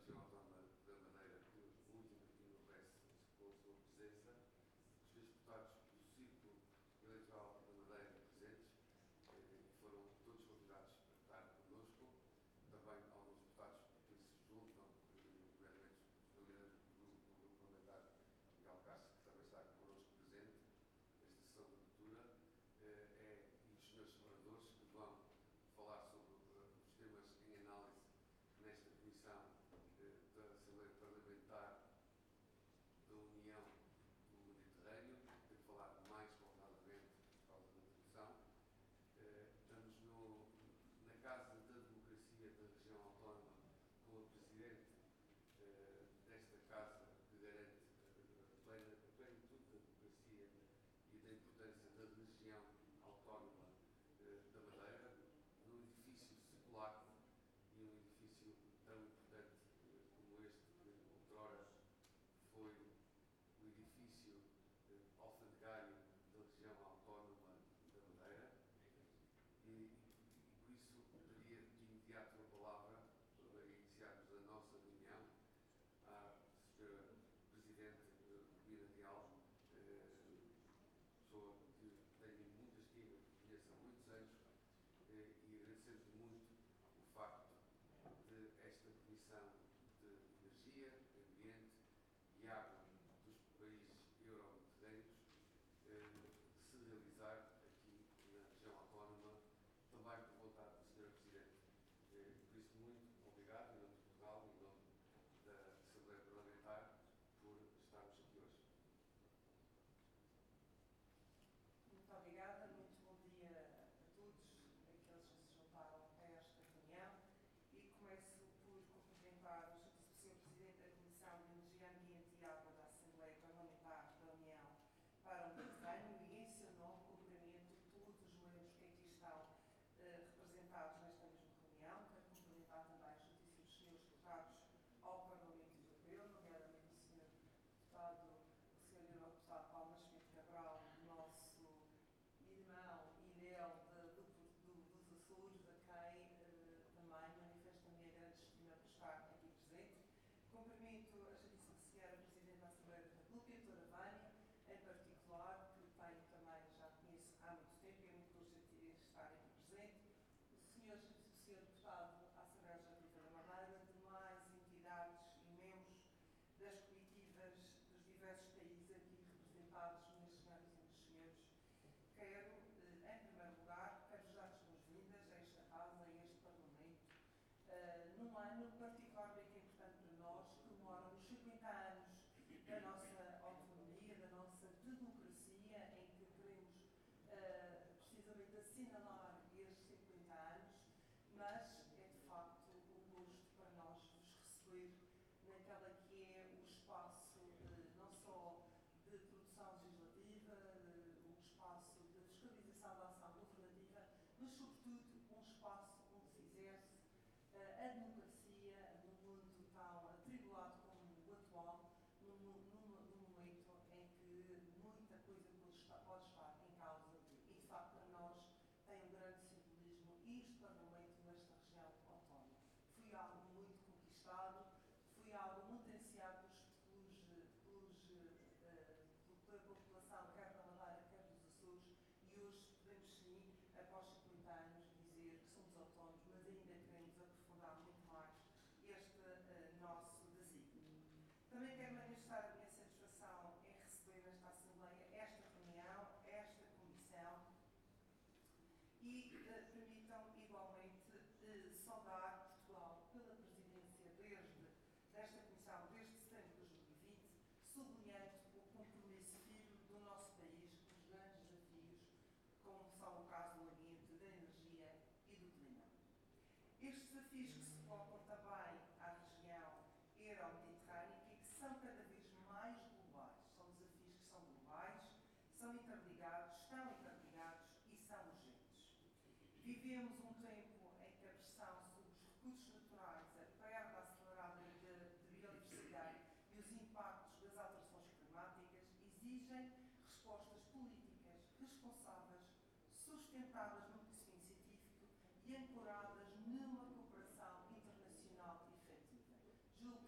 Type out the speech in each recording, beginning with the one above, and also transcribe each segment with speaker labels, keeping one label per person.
Speaker 1: região autónoma da Madeira, que o último aqui no RES com a sua presença, os três deputados do Círculo Eleitoral da Madeira presentes, foram todos convidados para estar connosco, também alguns deputados que se juntam, nomeadamente o líder do grupo parlamentar Miguel Castro, que também está connosco presente nesta sessão de abertura, e os senhores oradores que vão falar sobre os temas em análise nesta Comissão da Assembleia Parlamentar da União do Mediterrâneo. Tenho que falar mais paulatinamente por causa da tradução. Estamos na Casa da Democracia da Região Autónoma com a Presidente desta Casa, que garante a plenitude da democracia e da importância da região autónoma da Madeira, num edifício secular e um edifício tão importante como este, que outrora foi o edifício alfandegário da região autónoma da Madeira, e por isso daria de imediato a palavra para iniciarmos a nossa reunião à Sra. Presidente Rubina Real, pessoa que tenho muita estima, que conheço há muitos anos, e agradecer-lhe muito o facto de esta Comissão de Energia, Ambiente e Água dos países euro-mediterrâneos se realizar aqui na região autónoma, também por vontade da Sra. Presidente. Por isso, muito obrigado, em nome de Portugal, em nome da Assembleia Parlamentar, por estarmos aqui hoje.
Speaker 2: Muito obrigada, muito bom dia a todos aqueles que se juntaram a esta reunião, e começo por cumprimentar o Sr. Presidente da Comissão de Energia, Ambiente e Água da Assembleia Parlamentar da União para o Mediterrâneo, e em seu nome cumprimento todos os membros que aqui estão representados nesta mesma reunião. Quero cumprimentar também os santíssimos senhores deputados ao Parlamento Europeu, nomeadamente o Sr. Deputado, o Sr. Eurodeputado Paulo Schmidt Cabral, nosso irmão Inel dos Açores, a quem também manifesto a minha grande estima por estar aqui presente. Cumprimento a Santíssima Senhora Presidente da Assembleia da República, a Doutora Vânia, em particular, que tenho também, já conheço há muito tempo, e é muito gosto de estar aqui presente. O Sr. Deputado à Assembleia Legislativa da Madeira, demais entidades e membros das comitivas dos diversos países aqui representados, minhas senhoras e meus senhores. Quero, em primeiro lugar, quero dar as boas-vindas a esta Casa, a este Parlamento, num ano particularmente importante para nós, que comemora os 50 anos da nossa autonomia, da nossa democracia, em que queremos precisamente assinalar estes 50 anos, mas é de facto um gosto para nós vos receber naquela que é o espaço não só de produção legislativa, um espaço de fiscalização da ação governativa, mas sobretudo um espaço onde se exerce a democracia num mundo tão atribulado como o atual, num momento em que muita coisa pode estar em causa, e de facto para nós tem um grande simbolismo este Parlamento nesta região autónoma. Foi algo muito conquistado, foi algo muito ansiado pela população, quer da Madeira, quer dos Açores, e hoje podemos sim, após 50 anos, dizer que somos autónomos, mas ainda queremos aprofundar muito mais este nosso desígnio. Também quero manifestar a minha satisfação em receber nesta Assembleia esta reunião, esta comissão, e permitam igualmente saudar Portugal pela presidência desta comissão desde setembro de 2020, sublinhando o compromisso firme do nosso país com os grandes desafios, como são o caso do ambiente, da energia e do clima. Estes desafios que se colocam também à região euro-mediterrânica e que são cada vez mais globais. São desafios que são globais, são interligados, estão interligados e são urgentes. Vivemos um tempo em que a pressão sobre os recursos naturais, a perda acelerada de biodiversidade e os impactos das alterações climáticas exigem respostas políticas responsáveis, sustentadas no conhecimento científico e ancoradas numa cooperação internacional efetiva. Julgo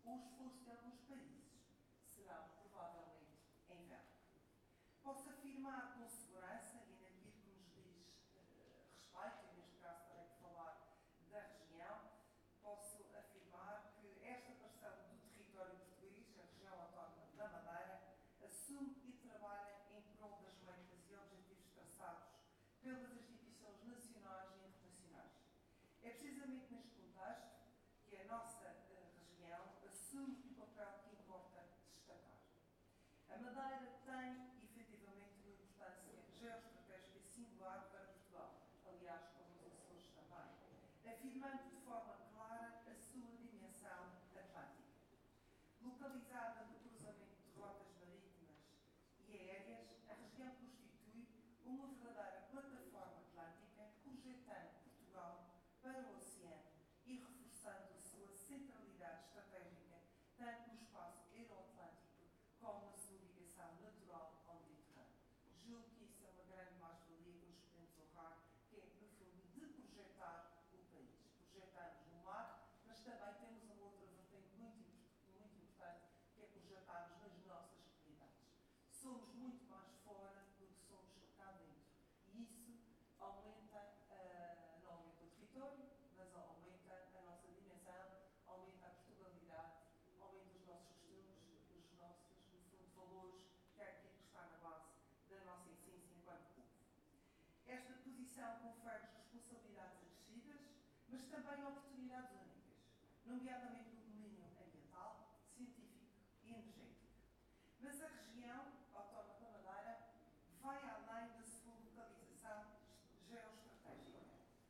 Speaker 2: o esforço de alguns países serão provavelmente em vão. Posso afirmar com segurança, e naquilo que nos diz respeito, e neste caso terei de falar da região, posso afirmar que esta parcela do território português, a região autónoma da Madeira, assume e trabalha em prol das metas e objetivos traçados pelas instituições nacionais e internacionais. É precisamente neste contexto que a nossa região assume o papel que importa destacar. A Madeira tem, efetivamente, uma importância geoestratégica singular para Portugal, aliás, como os Açores também, afirmando de forma clara a sua dimensão atlântica. Localizada no cruzamento de rotas marítimas e aéreas, a região constitui uma verdadeira plataforma atlântica, projetando Portugal para o oceano e reforçando a sua centralidade estratégica, tanto no espaço euroatlântico como na sua ligação natural ao Mediterrâneo. Julgo que isso é uma grande mais-valia que nos podemos honrar, que é, no fundo, de projetar o país. Projetamos no mar, mas também temos uma outra vertente muito importante, que é projetarmos nas nossas comunidades. Somos muito mais fora do que somos cá dentro. E isso aumenta, não aumenta o território, mas aumenta a nossa dimensão, aumenta a Portugalidade, aumenta os nossos costumes, os nossos, no fundo, valores, que é aquilo que está na base da nossa essência enquanto povo. Esta posição confere responsabilidades acrescidas, mas também oportunidades únicas, nomeadamente no domínio ambiental, científico e energético. Mas a região autónoma da Madeira vai além da sua localização geoestratégica.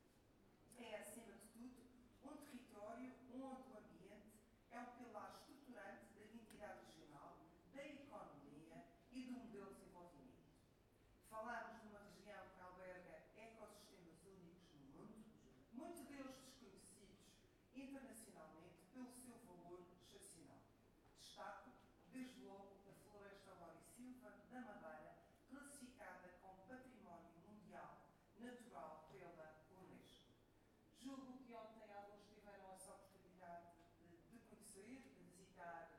Speaker 2: É, acima de tudo, um território onde o ambiente é um pilar estruturante da identidade regional, da economia e do modelo de desenvolvimento. Falamos de uma região que alberga ecossistemas únicos no mundo, muitos deles desconhecidos internacionalmente pelo seu valor excepcional. Destaco, desde logo, a Floresta Laurisilva da Madeira, classificada como Património Mundial Natural pela Unesco. Julgo que ontem alguns tiveram essa oportunidade de conhecer, de visitar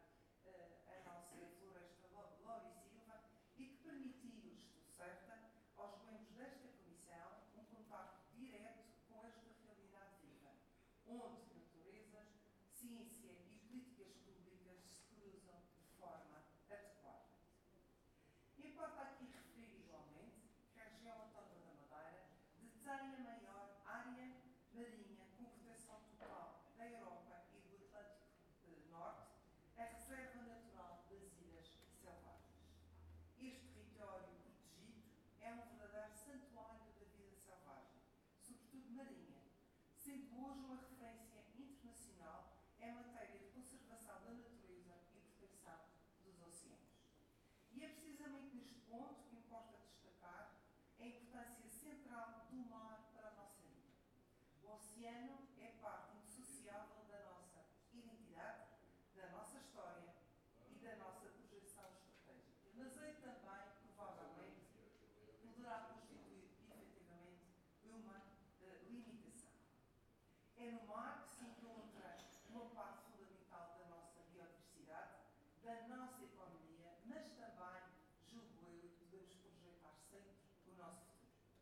Speaker 2: a nossa Floresta Laurisilva e que permitiu, estou certa, aos membros desta Comissão um contacto direto com esta realidade viva, onde naturezas, ciência e políticas públicas se cruzam de forma adequada. Importa aqui referir igualmente que a região autónoma da Madeira detém a maior área marinha com proteção total da Europa e do Atlântico Norte, a reserva natural das Ilhas Selvagens. Este território protegido é um verdadeiro santuário da vida selvagem, sobretudo marinha, sendo hoje uma referência internacional em matéria de conservação da natureza e proteção dos oceanos. E é precisamente neste ponto que importa destacar a importância central do mar para a nossa vida. O oceano é parte indissociável da nossa identidade, da nossa história e da nossa projeção estratégica. Mas ele também, provavelmente, poderá constituir, efetivamente, uma limitação. É no mar que se encontra uma parte fundamental da nossa biodiversidade, da nossa economia, mas também, julgo eu, e podemos projetar sempre o nosso futuro.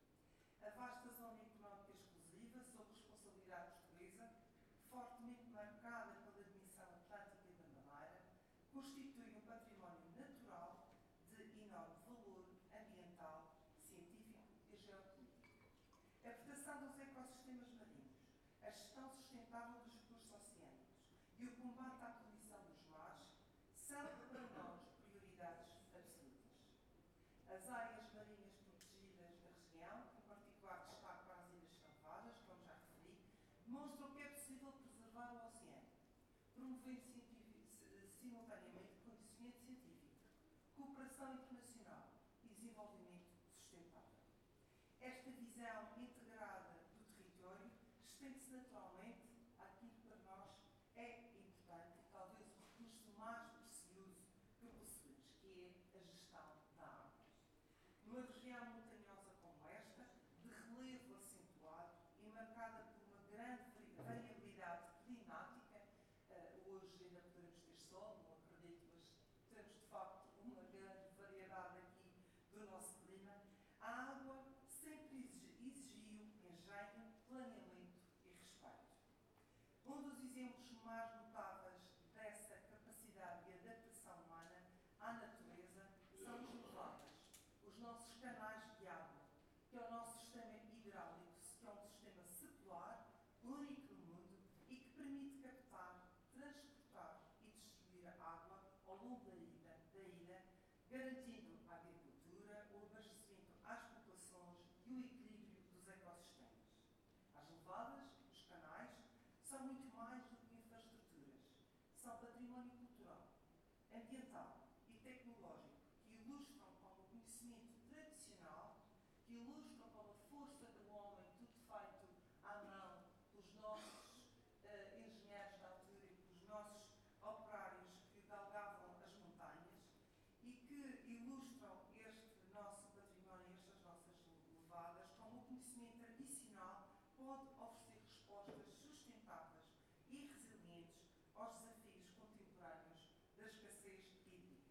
Speaker 2: A vasta zona económica exclusiva, sob responsabilidade portuguesa, fortemente marcada pela dimensão atlântica da Madeira, constitui um património natural de enorme valor ambiental, científico e geopolítico. A proteção dos ecossistemas marinhos, a gestão sustentável dos recursos oceânicos e o combate à poluição dos mares são para nós prioridades absolutas. As áreas marinhas protegidas da região, em particular destaque para as Ilhas Selvagens, como já referi, demonstram que é possível preservar o oceano, promovendo simultaneamente conhecimento científico, cooperação internacional e desenvolvimento sustentável. Esta visão integrada do território estende-se naturalmente àquilo que para nós é importante e talvez o recurso mais precioso que possuímos, que é a gestão da água. Numa região montanhosa como esta, de relevo acentuado e marcada por uma grande variabilidade climática, hoje ainda poderemos ter mais notáveis dessa capacidade de adaptação humana à natureza são os levadas, os nossos canais de água, que é o nosso sistema hidráulico, que é um sistema secular, único no mundo e que permite captar, transportar e distribuir a água ao longo da ilha, garantindo a agricultura, o abastecimento às populações e o equilíbrio dos ecossistemas. As levadas, os canais, são muito mais do que infraestruturas. São património cultural, ambiental e tecnológico que ilustram como o conhecimento tradicional, que ilustram como a força do homem, tudo feito à mão, pelos nossos engenheiros da altura e pelos nossos operários que galgavam as montanhas, e que ilustram este nosso património, estas nossas levadas, como o conhecimento tradicional pode oferecer respostas sustentáveis e resilientes aos desafios contemporâneos da escassez hídrica.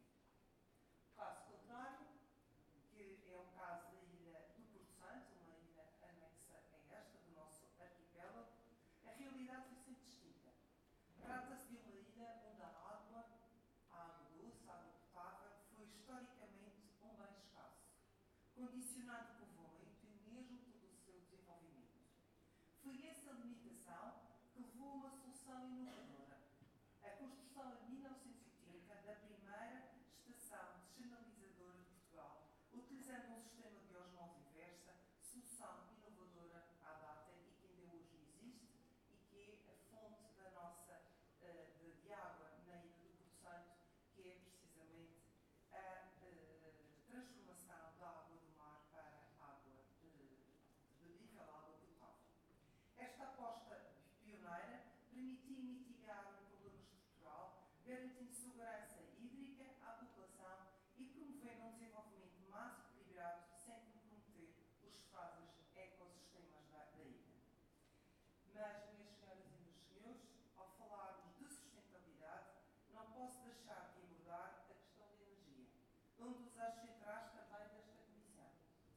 Speaker 2: O caso contrário, que é o caso da ilha do Porto Santo, uma ilha anexa a esta, do nosso arquipélago, a realidade foi sempre distinta. Trata-se de uma ilha onde a água doce, a água potável, foi historicamente um bem escasso, condicionando o povoamento e mesmo todo o seu desenvolvimento. Foi essa limitação que levou a uma solução inovadora, a construção em 1930 da primeira estação descentralizadora de Portugal, utilizando um sistema de osmose inversa, solução inovadora à data e que ainda hoje existe e que é a fonte da nossa de água na ilha do Porto Santo, que é precisamente a transformação da água do mar para água bebível, água potável. Esta aposta pioneira permitiu mitigar um problema estrutural, garantindo segurança hídrica à população e promovendo um desenvolvimento mais equilibrado sem comprometer os estáveis ecossistemas da ilha. Mas, minhas senhoras e meus senhores, ao falarmos de sustentabilidade, não posso deixar de abordar a questão da energia, um dos eixos centrais também desta Comissão.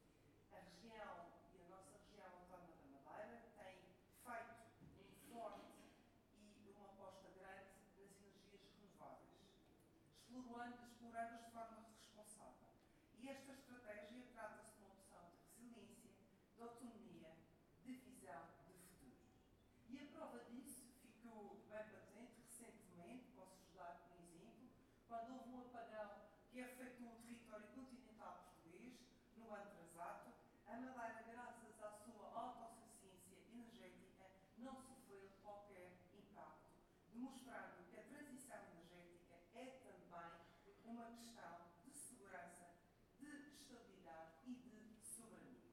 Speaker 2: A região e a nossa região autónoma da Madeira tem feito um forte e uma aposta grande nas energias renováveis, explorando-as de forma responsável. E esta estratégia trata-se de uma opção de resiliência, de autonomia, de visão de futuro. E a prova disso ficou bem patente recentemente, posso-vos dar um exemplo, quando houve um apagão que afetou o território continental português, no ano transato, a Madeira, graças à sua autossuficiência energética, não sofreu qualquer impacto, demonstrando que a transição energética é também uma questão de segurança, de estabilidade e de soberania.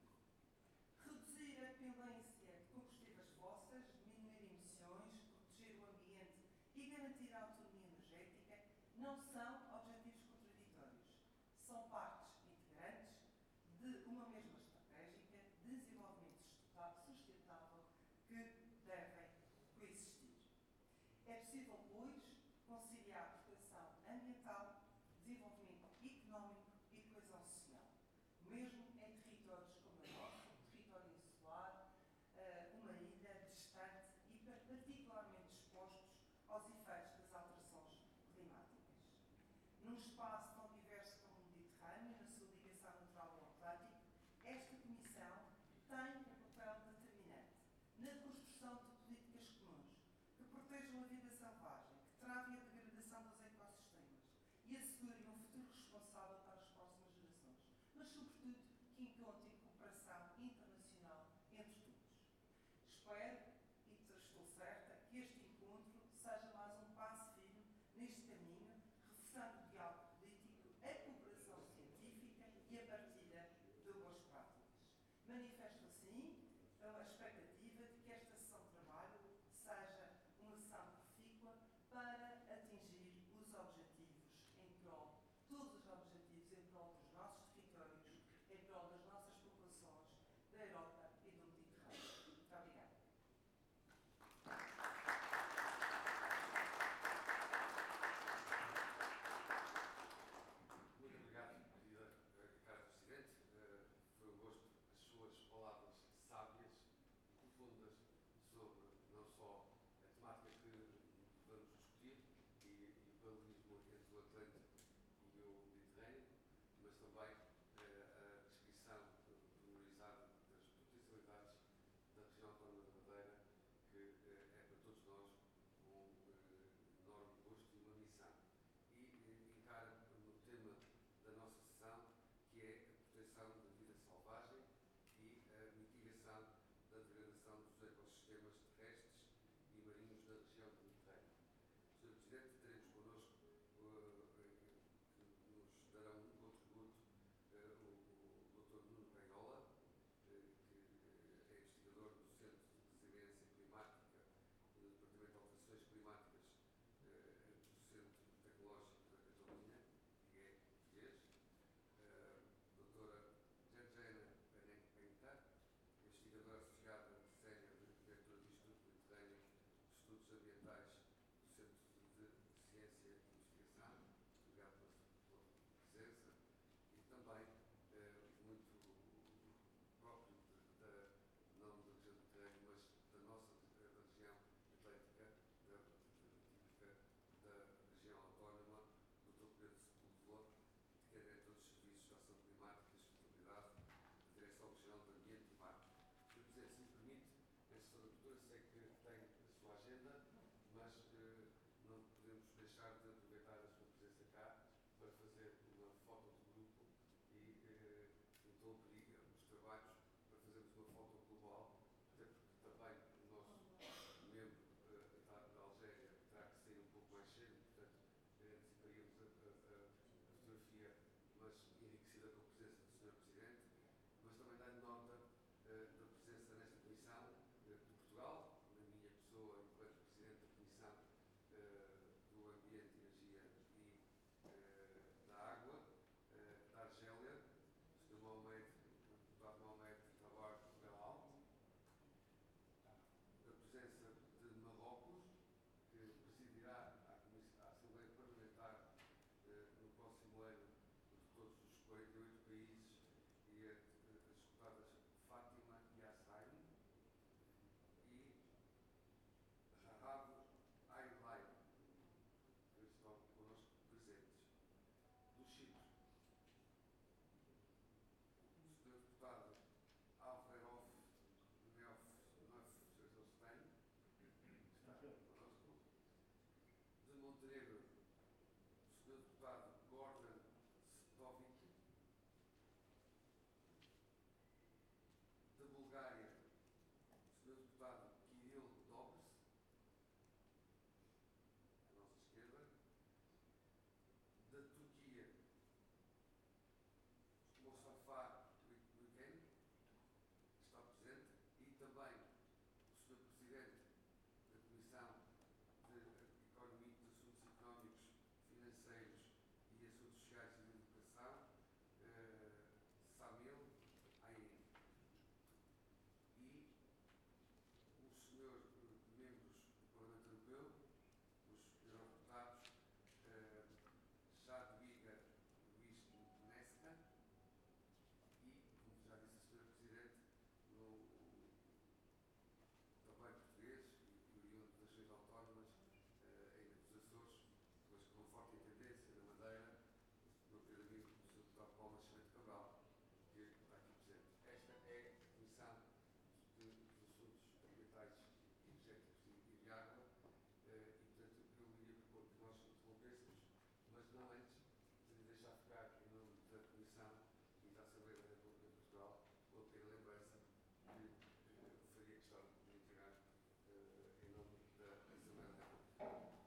Speaker 2: Reduzir a dependência de combustíveis fósseis, diminuir emissões, proteger o ambiente e garantir a autonomia energética não são objetivos contraditórios. São partes integrantes de uma mesma estratégia de desenvolvimento sustentável que devem coexistir. É possível, pois, conciliar proteção ambiental, desenvolvimento económico e coesão social, mesmo em territórios como o nosso, território insular, uma ilha distante e particularmente expostos aos efeitos das alterações climáticas. Num espaço tão diverso como o Mediterrâneo, na sua ligação natural ao Atlântico, esta Comissão tem um papel determinante na construção de políticas comuns que protejam a vida selvagem, que travem a degradação dos ecossistemas e assegurem um futuro responsável para as próximas gerações, mas, sobretudo, que encontrem cooperação internacional entre todos. Espero, e estou certa, que este encontro seja mais um passo firme neste caminho, reforçando o diálogo político
Speaker 1: também a descrição pormenorizada das potencialidades da região autónoma da Madeira, que é para todos nós um enorme gosto e uma missão. E encara no tema da nossa sessão, que é a proteção da vida selvagem e a mitigação da degradação dos ecossistemas terrestres e marinhos da região do Mediterrâneo. Sr. Presidente, teremos connosco que nos darão um contributo o Dr. Nuno Benhola, que é investigador do Centro de Resiliência Climática e do Departamento de Alterações Climáticas do Centro Tecnológico da Catalunha, que é português. Doutora Georgina Penita, investigadora associada sénior e diretora do Instituto Mediterrâneo de Estudos Ambientais do Centro de Ciência e Investigação. Obrigado pela presença. E também, muito próprio não da região do Mediterrâneo, mas da nossa da região atlântica, típica da região autónoma, do Dr. Pedro Sepúlveda, que é diretor dos Serviços de Ação Climática e Sustentabilidade da Direção Regional do Ambiente e Mar. Sr. Presidente, se me permite, antes da doutora, sei que tem a sua agenda, mas não podemos deixar de aproveitar a sua presença cá para fazer uma foto do grupo e então pedir os trabalhos para fazermos uma foto global, até porque também o nosso membro da Algéria terá que sair um pouco mais cedo, portanto anteciparíamos a fotografia, mas enriquecida com a presença do Sr. Presidente, mas também dando nota da presença nesta comissão de Portugal, na minha pessoa, enquanto Presidente da Comissão do Ambiente, Energia e da Água, da Argélia, o Sr. Mohamed, o deputado Mohamed Tabar Belal, da presença de Marrocos, que presidirá a Assembleia Parlamentar no próximo ano de todos os 48 países, e as deputadas Fátima Yassain e Rahab Ailai, que estão connosco presentes. Do Chipre, o Sr. Deputado Alferof Neuf-Stein, está connosco. De Montenegro, o Sr. Deputado Gordon Stovic. Da Bulgária, o Sr. Deputado Kirill Dobres, à nossa esquerda. Da Turquia, o Mustafa Ülken, que está presente, e também o Sr. Presidente da Comissão de Economia, de Assuntos Económicos, Financeiros e Assuntos Sociais e de Educação, Samil Ain. E os senhores membros do Parlamento Europeu, os eurodeputados Jadwiga Wisniewska e, como já disse a Sra. Presidente, também português e oriundo das regiões autónomas, ainda dos Açores, mas com uma forte tendência na Madeira, o meu querido amigo, o Sr. Deputado Paulo Nascimento Cabral, que está aqui presente. Esta é a Comissão dos Assuntos Ambientais, Energéticos e de Água, e portanto eu iria propor que nós interrompêssemos, mas não antes de deixar ficar em nome da Comissão e da Assembleia da República de Portugal com a pequena lembrança que faria questão de integrar em nome da Assembleia da República.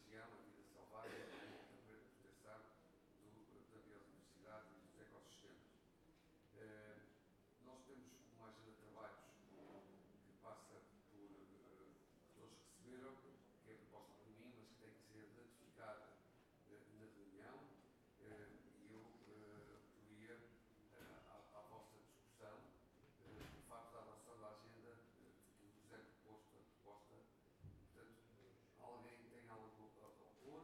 Speaker 1: região, a vida selvagem, a proteção da biodiversidade e dos ecossistemas. Nós temos uma agenda de trabalhos que passa por, que todos receberam, que é proposta por mim, mas que tem que ser ratificada na reunião, e eu poria à vossa discussão o facto da adoção da agenda que vos é proposta. Portanto, alguém tem algo a opor?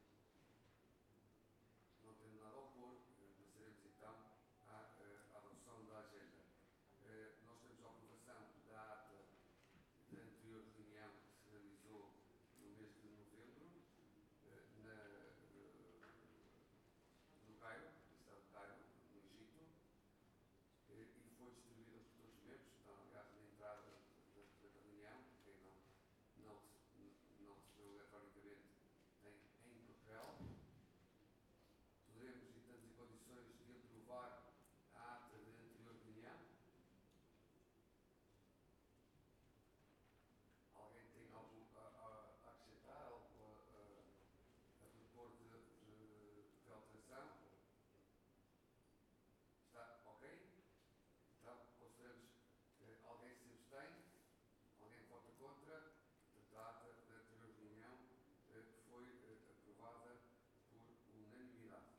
Speaker 1: Não tendo nada a opor, passaremos então à adoção da agenda. Nós temos a aprovação da ata da anterior reunião que se realizou no mês de novembro, no Cairo, na cidade de Cairo, no Egito, e foi distribuída por todos os membros, está aliás na entrada da reunião. Quem não recebeu eletronicamente tem em papel. Poderemos e estamos em condições de aprovar a ata da anterior reunião. Alguém tem algo a acrescentar, algo a propor de alteração? Está ok? Então, consideramos que alguém se abstém, alguém vota contra. Portanto, a ata da anterior reunião foi aprovada por unanimidade.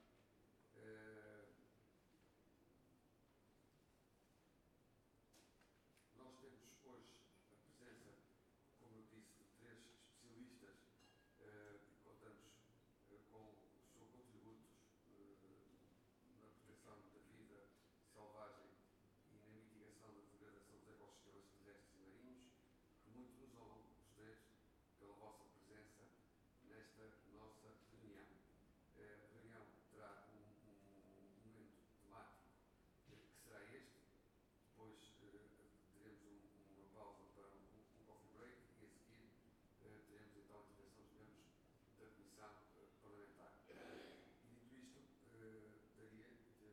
Speaker 1: Nós temos hoje a presença, como eu disse, de 3 especialistas e contamos com os seus contributos na proteção da vida selvagem e na mitigação da degradação dos ecossistemas terrestres e marinhos, que muito nos honram os 3 pela vossa presença nesta nossa reunião. A reunião terá um momento temático que será este. Depois teremos uma pausa para um coffee break e a seguir teremos então a intervenção dos membros da Comissão Parlamentar. E dito isto, daria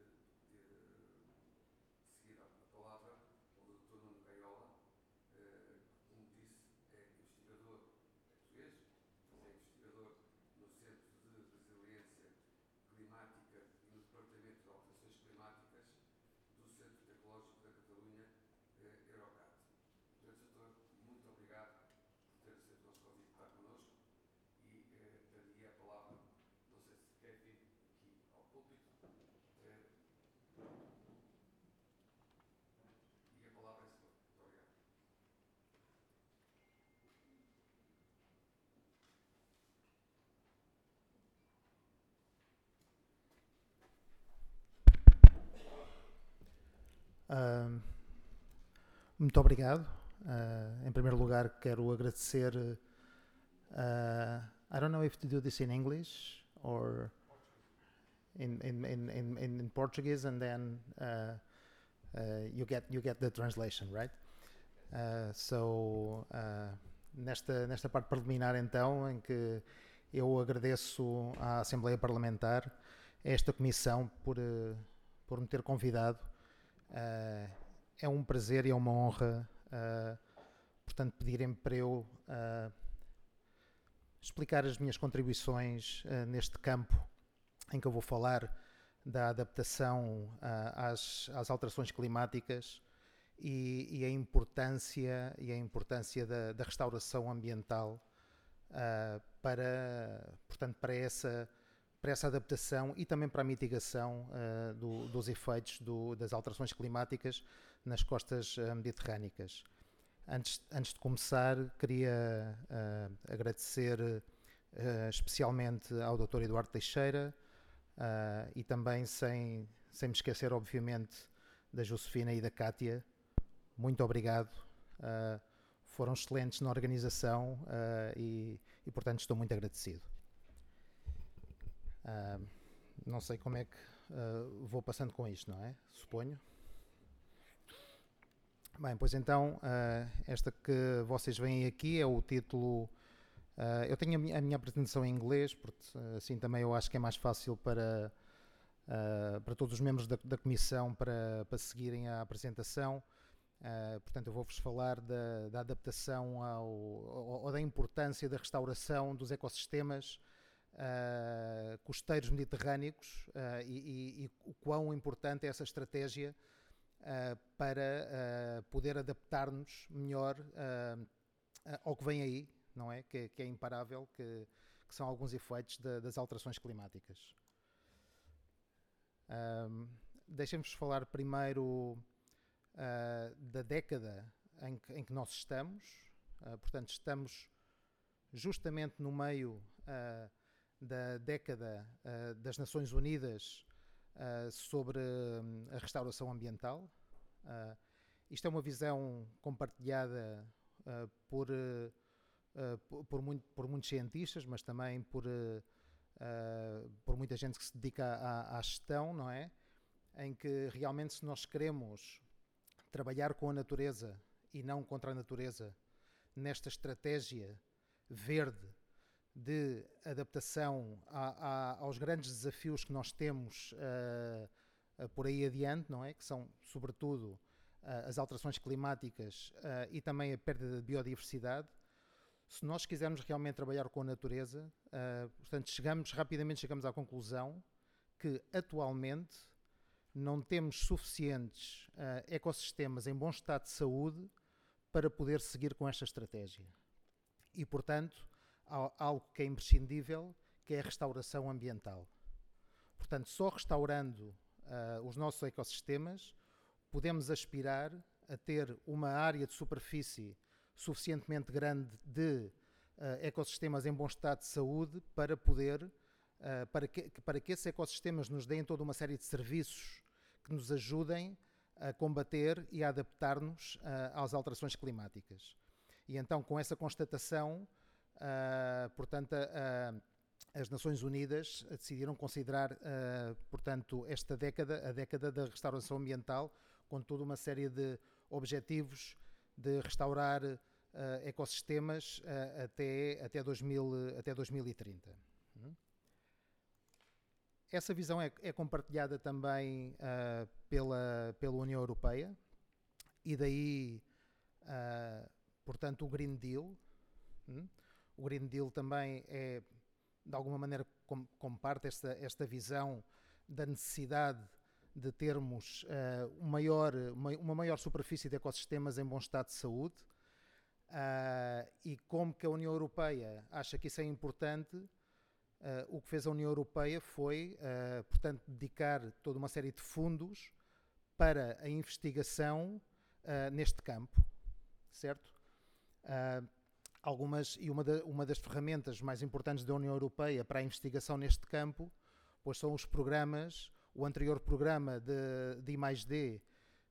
Speaker 1: de seguir a palavra ao Dr. Nuno Caiola, que, como disse, é investigador português, mas é investigador no Centro de Resiliência Climática e no Departamento de Alterações Climáticas do Centro Tecnológico da Catalunha, Eurocat. Portanto, doutor, muito obrigado por ter aceito o nosso convite para estar connosco e daria a palavra, não sei se quer vir aqui ao púlpito, e a palavra é sua. Muito obrigado.
Speaker 3: Muito obrigado. Em primeiro lugar, quero agradecer. I don't know if to do this in English or in Portuguese, and then you get the translation, right? Nesta parte preliminar, então, em que eu agradeço à Assembleia Parlamentar, a esta comissão, por me ter convidado. É um prazer e é uma honra, portanto, pedirem-me para eu explicar as minhas contribuições neste campo em que eu vou falar da adaptação às alterações climáticas e a importância da restauração ambiental para essa adaptação e também para a mitigação dos efeitos das alterações climáticas nas costas mediterrâneas. Antes de começar, queria agradecer especialmente ao Dr. Eduardo Teixeira e também, sem me esquecer, obviamente, da Josefina e da Cátia. Muito obrigado. Foram excelentes na organização e, portanto, estou muito agradecido. Não sei como é que vou passando com isto, não é? Suponho. Bem, pois então, esta que vocês veem aqui é o título. Eu tenho a minha apresentação em inglês, porque assim também eu acho que é mais fácil para todos os membros da comissão para seguirem a apresentação. Portanto, eu vou-vos falar da adaptação ou da importância da restauração dos ecossistemas costeiros mediterrâneos e o quão importante é essa estratégia para poder adaptar-nos melhor ao que vem aí, não é? Que é imparável, que são alguns efeitos das alterações climáticas. Deixem-vos falar primeiro da década em que nós estamos. Portanto, estamos justamente no meio da década das Nações Unidas sobre a restauração ambiental. Isto é uma visão compartilhada por muitos cientistas, mas também por muita gente que se dedica à gestão, não é? Em que realmente, se nós queremos trabalhar com a natureza e não contra a natureza, nesta estratégia verde de adaptação aos grandes desafios que nós temos por aí adiante, não é? Que são, sobretudo, as alterações climáticas e também a perda de biodiversidade. Se nós quisermos realmente trabalhar com a natureza, portanto, rapidamente chegamos à conclusão que, atualmente, não temos suficientes ecossistemas em bom estado de saúde para poder seguir com esta estratégia. E, portanto, há algo que é imprescindível, que é a restauração ambiental. Portanto, só restaurando os nossos ecossistemas, podemos aspirar a ter uma área de superfície suficientemente grande de ecossistemas em bom estado de saúde para poder, para que esses ecossistemas nos deem toda uma série de serviços que nos ajudem a combater e a adaptar-nos às alterações climáticas. E então, com essa constatação, portanto, as Nações Unidas decidiram considerar, portanto, esta década, a década da restauração ambiental, com toda uma série de objetivos de restaurar ecossistemas até 2030. Essa visão é compartilhada também pela União Europeia, e daí, portanto, o Green Deal. O Green Deal também é, de alguma maneira, comparte esta visão da necessidade de termos uma maior superfície de ecossistemas em bom estado de saúde, e como que a União Europeia acha que isso é importante, o que fez a União Europeia foi, portanto, dedicar toda uma série de fundos para a investigação neste campo, certo? Uma das ferramentas mais importantes da União Europeia para a investigação neste campo, pois são os programas, o anterior programa de I+D,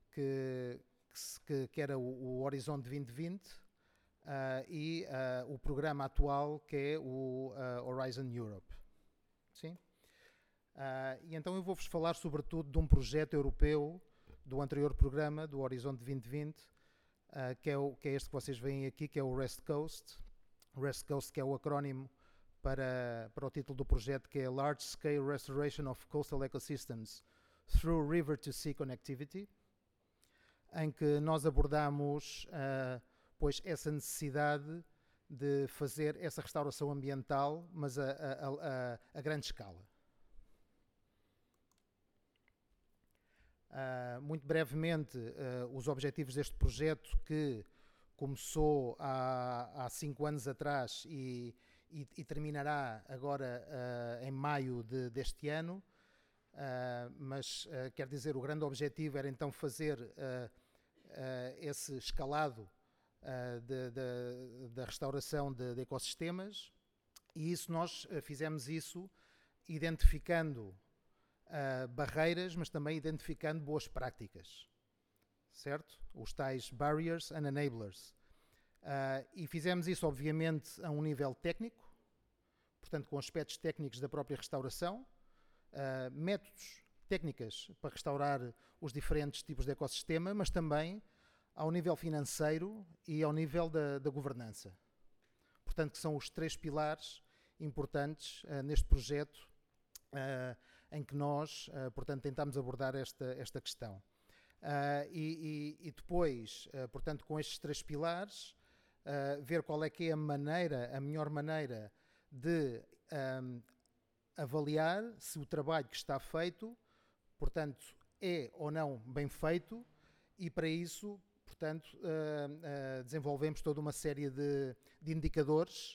Speaker 3: que era o Horizonte 2020, e o programa atual, que é o Horizon Europe. Sim? E então eu vou-vos falar sobretudo de um projeto europeu do anterior programa, do Horizonte 2020, que é este que vocês veem aqui, que é o REST Coast. REST Coast, que é o acrónimo para o título do projeto, que é Large Scale Restoration of Coastal Ecosystems Through River to Sea Connectivity, em que nós abordamos pois essa necessidade de fazer essa restauração ambiental, mas a grande escala. Muito brevemente, os objetivos deste projeto, que começou há 5 anos atrás e terminará agora em maio deste ano, mas quer dizer, o grande objetivo era então fazer esse escalado da restauração de ecossistemas, e nós fizemos isso identificando barreiras, mas também identificando boas práticas, certo? Os tais barriers and enablers. E fizemos isso, obviamente, a um nível técnico, portanto, com aspectos técnicos da própria restauração, métodos, técnicas para restaurar os diferentes tipos de ecossistema, mas também ao nível financeiro e ao nível da governança. Portanto, que são os 3 pilares importantes neste projeto, em que nós, portanto, tentamos abordar esta questão. E depois, portanto, com estes 3 pilares, ver qual é que é a melhor maneira de avaliar se o trabalho que está feito, portanto, é ou não bem feito, e para isso, portanto, desenvolvemos toda uma série de indicadores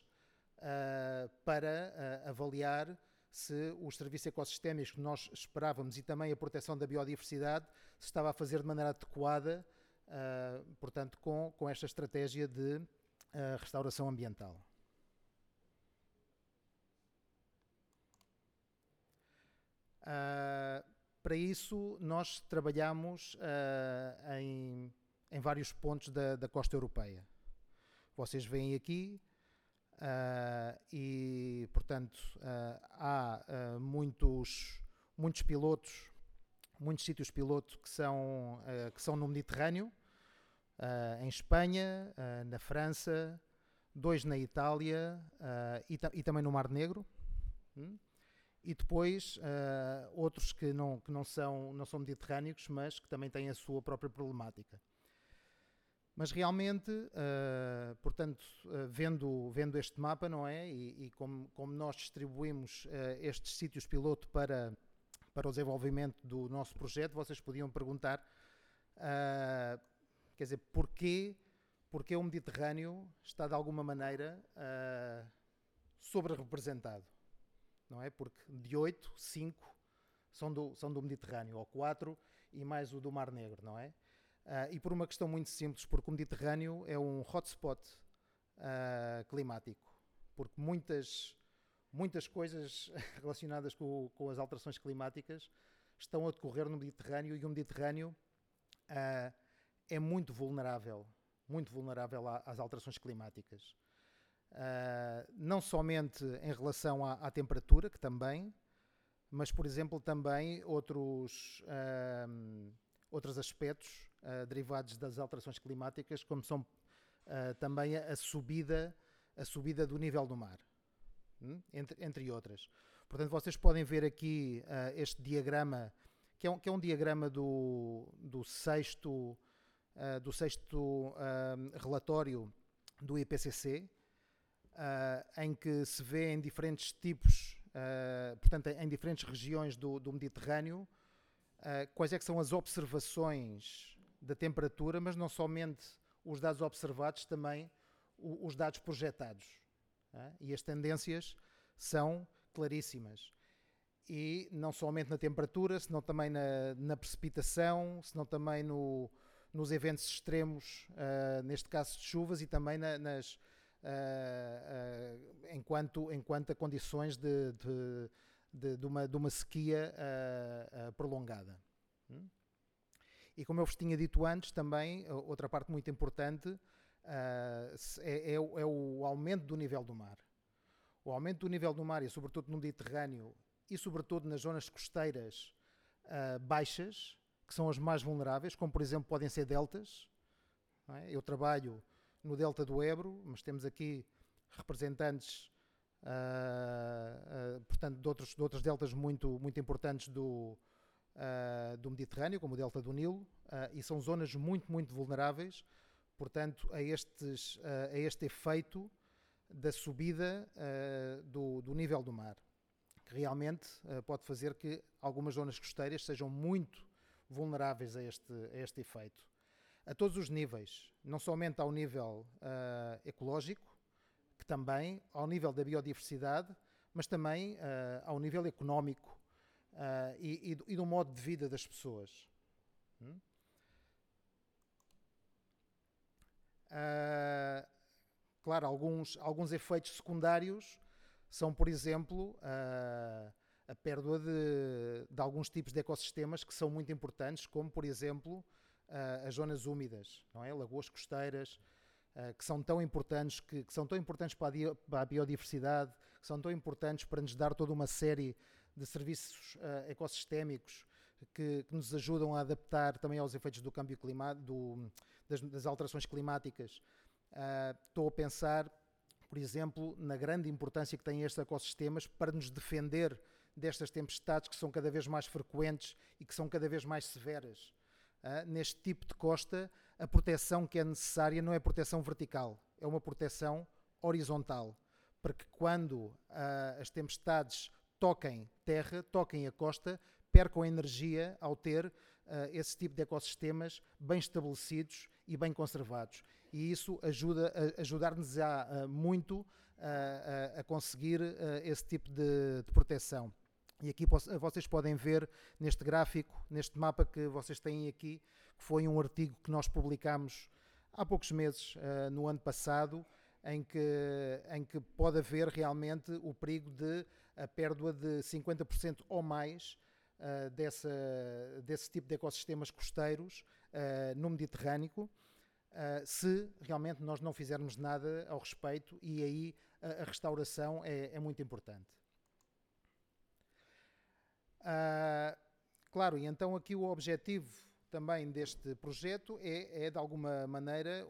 Speaker 3: para avaliar se os serviços ecossistémicos que nós esperávamos e também a proteção da biodiversidade se estava a fazer de maneira adequada, portanto, com esta estratégia de restauração ambiental. Para isso, nós trabalhamos em vários pontos da costa europeia. Vocês veem aqui, e, portanto, há muitos pilotos, muitos sítios piloto que são no Mediterrâneo, em Espanha, na França, 2 na Itália e também no Mar Negro. E depois outros que não são mediterrâneos, mas que também têm a sua própria problemática. Mas realmente, portanto, vendo este mapa, não é? E como nós distribuímos estes sítios piloto para o desenvolvimento do nosso projeto, vocês podiam perguntar, quer dizer, porquê o Mediterrâneo está de alguma maneira sobre-representado, não é? Porque de 8, 5 são do Mediterrâneo, ou 4 e mais o do Mar Negro, não é? E por uma questão muito simples, porque o Mediterrâneo é um hotspot climático, porque muitas coisas relacionadas com as alterações climáticas estão a decorrer no Mediterrâneo, e o Mediterrâneo é muito vulnerável às alterações climáticas. Não somente em relação à temperatura, que também, mas, por exemplo, também outros aspectos derivados das alterações climáticas, como são também a subida do nível do mar, entre outras. Portanto, vocês podem ver aqui este diagrama, que é um diagrama do sexto relatório do IPCC, em que se vê em diferentes tipos, portanto, em diferentes regiões do Mediterrâneo, quais é que são as observações da temperatura, mas não somente os dados observados, também os dados projetados. E as tendências são claríssimas. E não somente na temperatura, senão também na precipitação, senão também nos eventos extremos, neste caso de chuvas, e também enquanto a condições de uma sequia prolongada. E como eu vos tinha dito antes, também, outra parte muito importante é o aumento do nível do mar. O aumento do nível do mar, e sobretudo no Mediterrâneo, e sobretudo nas zonas costeiras baixas, que são as mais vulneráveis, como por exemplo podem ser deltas. Não é? Eu trabalho no delta do Ebro, mas temos aqui representantes portanto, de outros deltas muito importantes do Mediterrâneo, como o delta do Nilo, e são zonas muito vulneráveis, portanto, a este efeito da subida do nível do mar, que realmente pode fazer que algumas zonas costeiras sejam muito vulneráveis a este efeito. A todos os níveis, não somente ao nível ecológico, que também ao nível da biodiversidade, mas também ao nível económico e do modo de vida das pessoas. Claro, alguns efeitos secundários são, por exemplo, a perda de alguns tipos de ecossistemas que são muito importantes, como, por exemplo, as zonas úmidas, não é? Lagoas costeiras, que são tão importantes, que são tão importantes para a biodiversidade, que são tão importantes para nos dar toda uma série de serviços ecossistémicos que nos ajudam a adaptar também aos efeitos do câmbio climático, das alterações climáticas. Estou a pensar, por exemplo, na grande importância que têm estes ecossistemas para nos defender destas tempestades que são cada vez mais frequentes e que são cada vez mais severas. neste tipo de costa, a proteção que é necessária não é proteção vertical, é uma proteção horizontal, para que quando as tempestades toquem terra, toquem a costa, percam a energia ao ter esse tipo de ecossistemas bem estabelecidos e bem conservados. E isso ajudar-nos muito a conseguir esse tipo de proteção. E aqui vocês podem ver neste gráfico, neste mapa que vocês têm aqui, que foi um artigo que nós publicámos há poucos meses, no ano passado, em que pode haver realmente o perigo de a perda de 50% ou mais desse tipo de ecossistemas costeiros no Mediterrâneo, se realmente nós não fizermos nada ao respeito, e aí a restauração é muito importante. Claro, e então aqui o objetivo também deste projeto é de alguma maneira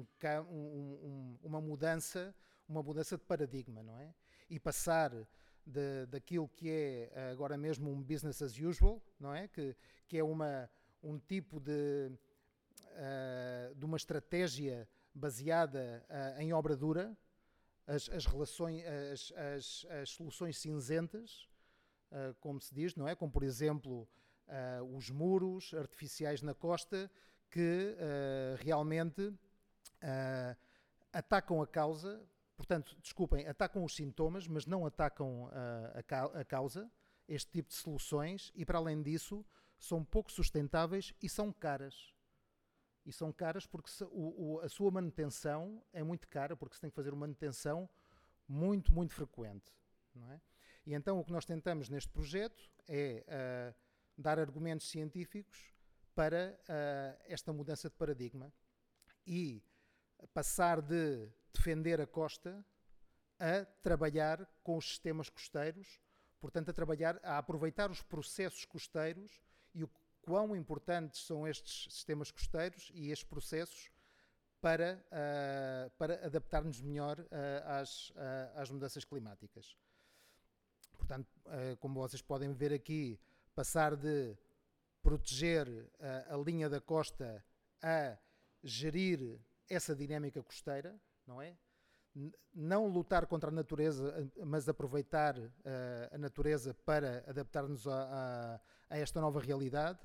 Speaker 3: uma mudança de paradigma, não é? E passar daquilo que é agora mesmo um business as usual, não é? Que é um tipo de uma estratégia baseada em obra dura, as relações, as soluções cinzentas, como se diz, não é? Como por exemplo os muros artificiais na costa que realmente atacam a causa, portanto, desculpem, atacam os sintomas, mas não atacam a causa, este tipo de soluções, e para além disso são pouco sustentáveis e são caras. E são caras porque a sua manutenção é muito cara, porque se tem que fazer uma manutenção muito, muito frequente, não é? E então o que nós tentamos neste projeto é dar argumentos científicos para esta mudança de paradigma e passar de defender a costa a trabalhar com os sistemas costeiros, portanto a aproveitar os processos costeiros e o quão importantes são estes sistemas costeiros e estes processos para adaptar-nos melhor às mudanças climáticas. Portanto, como vocês podem ver aqui, passar de proteger a linha da costa a gerir essa dinâmica costeira, não é? Não lutar contra a natureza, mas aproveitar a natureza para adaptar-nos a esta nova realidade.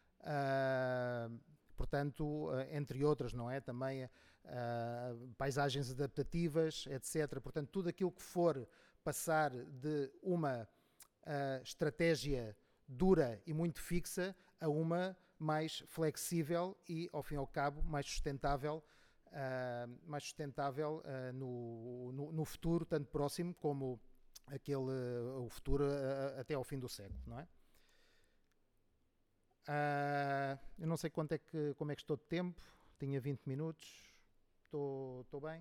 Speaker 3: Portanto, entre outras, não é? Também paisagens adaptativas, etc. Portanto, tudo aquilo que for passar de uma estratégia dura e muito fixa a uma mais flexível e, ao fim e ao cabo, mais sustentável no futuro, tanto próximo como o futuro até ao fim do século, não é? Eu não sei como é que estou de tempo. Tinha 20 minutos. Estou bem.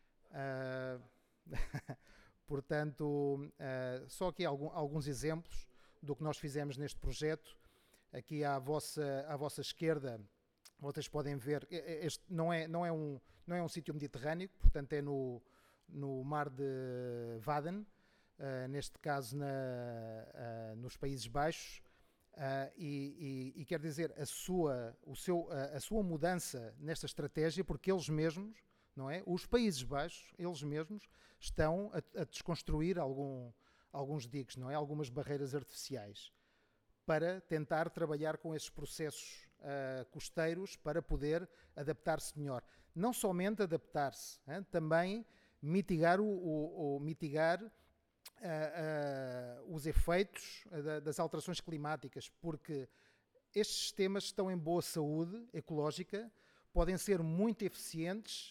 Speaker 3: Portanto, só aqui alguns exemplos do que nós fizemos neste projeto. Aqui à vossa esquerda, vocês podem ver, este não é um sítio mediterrâneo, portanto é no mar de Wadden, neste caso nos Países Baixos. E quer dizer, a sua mudança nesta estratégia, porque eles mesmos, não é? Os Países Baixos, eles mesmos, estão a desconstruir alguns diques, não é? Algumas barreiras artificiais, para tentar trabalhar com esses processos costeiros para poder adaptar-se melhor. Não somente adaptar-se, também mitigar os efeitos das alterações climáticas, porque estes sistemas estão em boa saúde ecológica, podem ser muito eficientes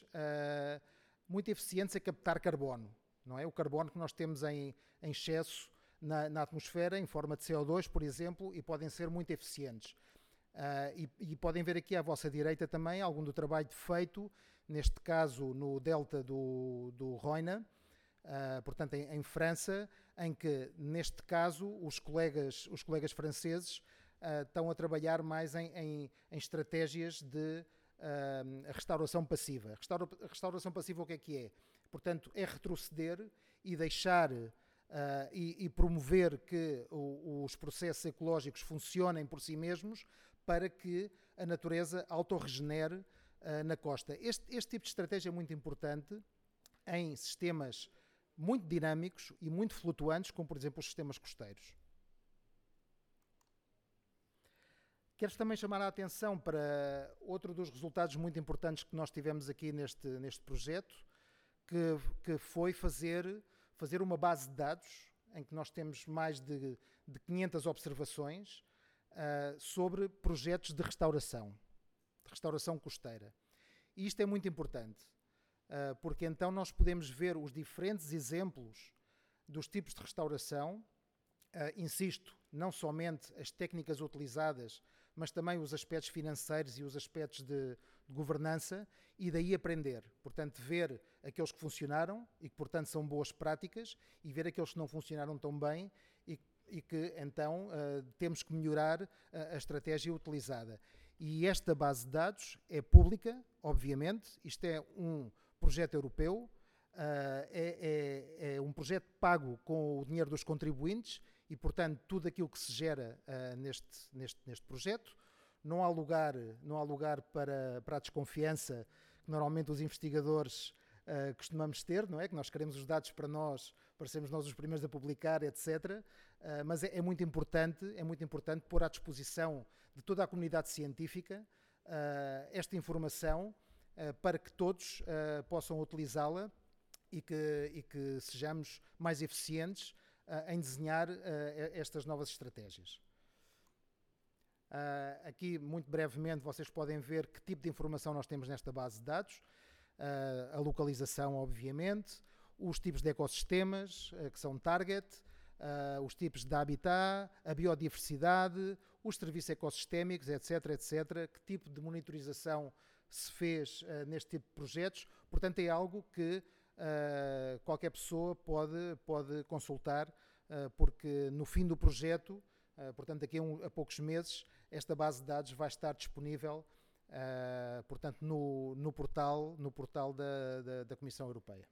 Speaker 3: a captar carbono, não é? O carbono que nós temos em excesso na atmosfera, em forma de CO2, por exemplo, e podem ser muito eficientes. E podem ver aqui à vossa direita também algum do trabalho feito, neste caso no delta do Roine, portanto em França, em que neste caso os colegas franceses estão a trabalhar mais em estratégias de restauração passiva. A restauração passiva o que é? Portanto, é retroceder e deixar e promover que os processos ecológicos funcionem por si mesmos, para que a natureza autorregenere na costa. Este tipo de estratégia é muito importante em sistemas muito dinâmicos e muito flutuantes, como por exemplo os sistemas costeiros. Quero também chamar a atenção para outro dos resultados muito importantes que nós tivemos aqui neste projeto, que foi fazer uma base de dados em que nós temos mais de 500 observações sobre projetos de restauração costeira. E isto é muito importante, porque então nós podemos ver os diferentes exemplos dos tipos de restauração, insisto, não somente as técnicas utilizadas, mas também os aspectos financeiros e os aspectos de governança, e daí aprender. Portanto, ver aqueles que funcionaram e que, portanto, são boas práticas, e ver aqueles que não funcionaram tão bem e que, então, temos que melhorar a estratégia utilizada. E esta base de dados é pública, obviamente. Isto é um projeto europeu, é um projeto pago com o dinheiro dos contribuintes, e, portanto, tudo aquilo que se gera neste projeto, não há lugar para a desconfiança que normalmente os investigadores costumamos ter, não é? Que nós queremos os dados para nós, para sermos nós os primeiros a publicar, etc. Mas é muito importante pôr à disposição de toda a comunidade científica esta informação para que todos possam utilizá-la e que sejamos mais eficientes em desenhar estas novas estratégias. Aqui, muito brevemente, vocês podem ver que tipo de informação nós temos nesta base de dados. A localização, obviamente, os tipos de ecossistemas que são target, os tipos de habitat, a biodiversidade, os serviços ecossistémicos, etc., etc., que tipo de monitorização se fez neste tipo de projetos. Portanto, é algo que qualquer pessoa pode consultar, porque no fim do projeto, portanto daqui a poucos meses, esta base de dados vai estar disponível, portanto no portal da Comissão Europeia.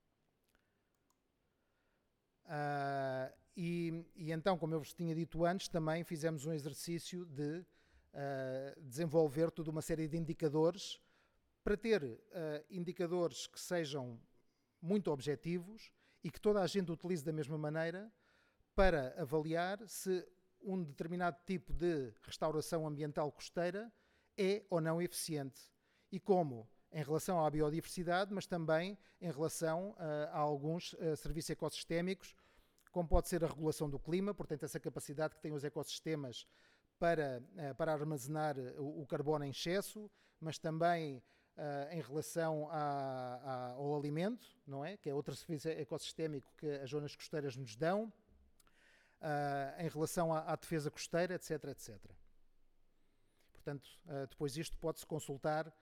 Speaker 3: E então, como eu vos tinha dito antes, também fizemos um exercício de desenvolver toda uma série de indicadores para ter indicadores que sejam muito objetivos e que toda a gente utilize da mesma maneira para avaliar se um determinado tipo de restauração ambiental costeira é ou não eficiente. E como? Em relação à biodiversidade, mas também em relação a alguns serviços ecossistémicos, como pode ser a regulação do clima, portanto essa capacidade que têm os ecossistemas para armazenar o carbono em excesso, mas também em relação ao alimento, não é? Que é outro serviço ecossistémico que as zonas costeiras nos dão, em relação à defesa costeira, etc., etc. Portanto, depois isto pode-se consultar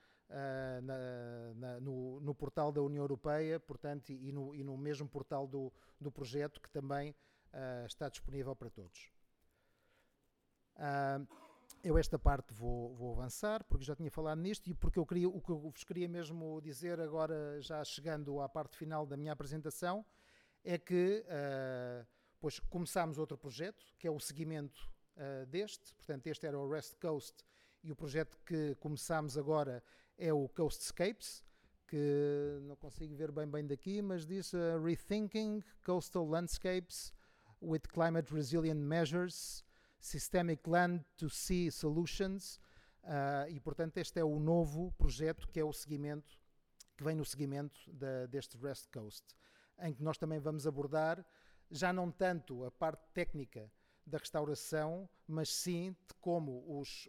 Speaker 3: no portal da União Europeia, portanto, e no mesmo portal do projeto, que também está disponível para todos. Eu esta parte vou avançar, porque já tinha falado nisto e porque o que eu vos queria mesmo dizer agora, já chegando à parte final da minha apresentação, é que pois começámos outro projeto, que é o seguimento deste. Portanto, este era o West Coast e o projeto que começámos agora é o Coastscapes, que não consigo ver bem daqui, mas diz Rethinking Coastal Landscapes with Climate Resilient Measures, Systemic Land to Sea Solutions, e portanto este é o novo projeto que é o seguimento, que vem no seguimento deste West Coast, em que nós também vamos abordar já não tanto a parte técnica da restauração, mas sim de como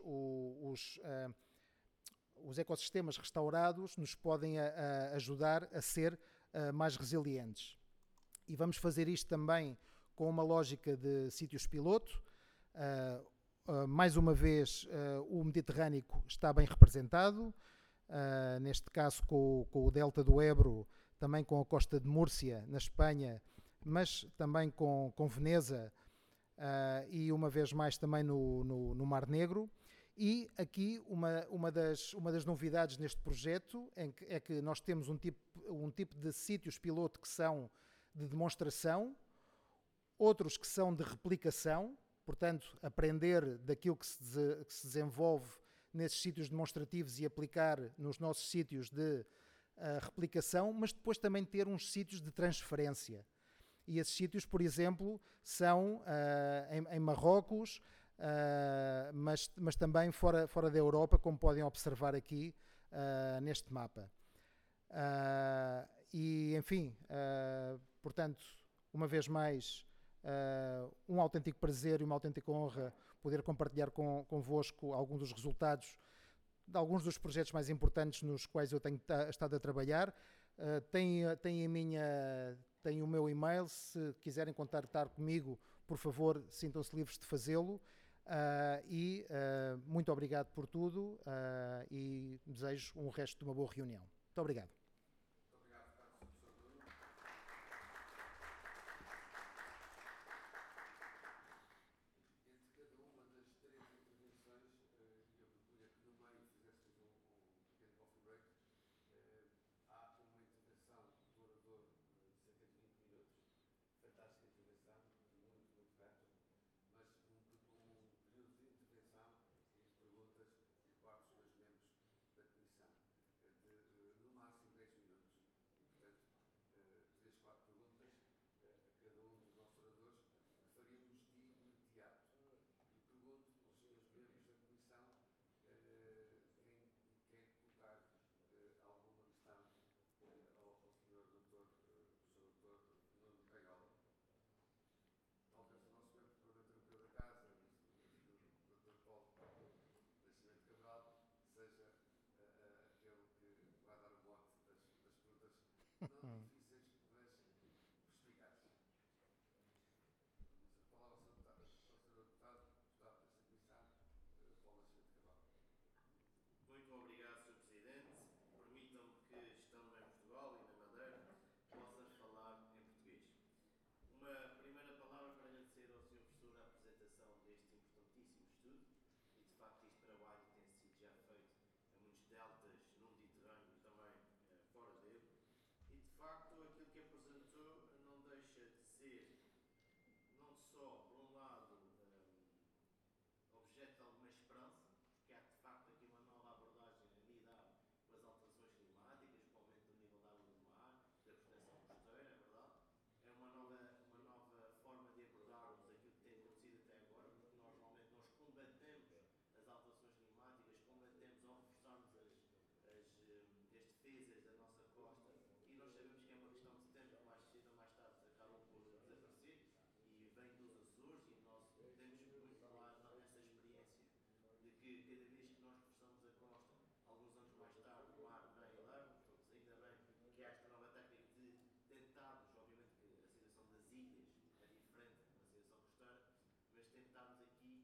Speaker 3: os ecossistemas restaurados nos podem ajudar a ser mais resilientes. E vamos fazer isto também com uma lógica de sítios piloto. Mais uma vez, o Mediterrâneo está bem representado, neste caso com o Delta do Ebro, também com a costa de Múrcia, na Espanha, mas também com Veneza, e uma vez mais também no Mar Negro. E aqui uma das novidades neste projeto é que nós temos um tipo de sítios piloto que são de demonstração, outros que são de replicação, portanto, aprender daquilo que se desenvolve nesses sítios demonstrativos e aplicar nos nossos sítios de replicação, mas depois também ter uns sítios de transferência. E esses sítios, por exemplo, são em Marrocos, mas também fora da Europa, como podem observar aqui neste mapa. E, enfim, portanto, uma vez mais, um autêntico prazer e uma autêntica honra poder compartilhar convosco alguns dos resultados de alguns dos projetos mais importantes nos quais eu tenho estado a trabalhar. Tem o meu e-mail, se quiserem contactar comigo, por favor, sintam-se livres de fazê-lo. Muito obrigado por tudo e desejo um resto de uma boa reunião. Muito obrigado.
Speaker 4: Muito obrigado, Sr. Presidente. Permitam-me que, estando em Portugal e na Madeira, possa falar em português. Uma primeira palavra para agradecer ao Sr. Professor a apresentação deste importantíssimo estudo e, de facto, este trabalho tem sido já feito em muitos deltas no Mediterrâneo e também fora dele. E, de facto, aquilo que apresentou não deixa de ser, não só, por um lado, objeto de alguma esperança, porque há de facto aqui uma nova abordagem a lidar com as alterações climáticas, com o aumento do nível da água do mar, da proteção costeira, é verdade. É uma nova forma de abordarmos aquilo que tem acontecido até agora, porque nós normalmente combatemos as alterações climáticas, combatemos ou reforçarmos as defesas da nossa costa, e nós sabemos que é uma questão de tempo que mais cedo ou mais tarde acaba por desaparecer, e vem dos Açores, e nós temos muito claro essa experiência de que cada vez que nós reforçamos a costa, alguns anos mais tarde o mar vem e leva. Portanto, ainda bem que há esta nova técnica de tentarmos, obviamente que a situação das ilhas é diferente da situação costeira, mas tentarmos aqui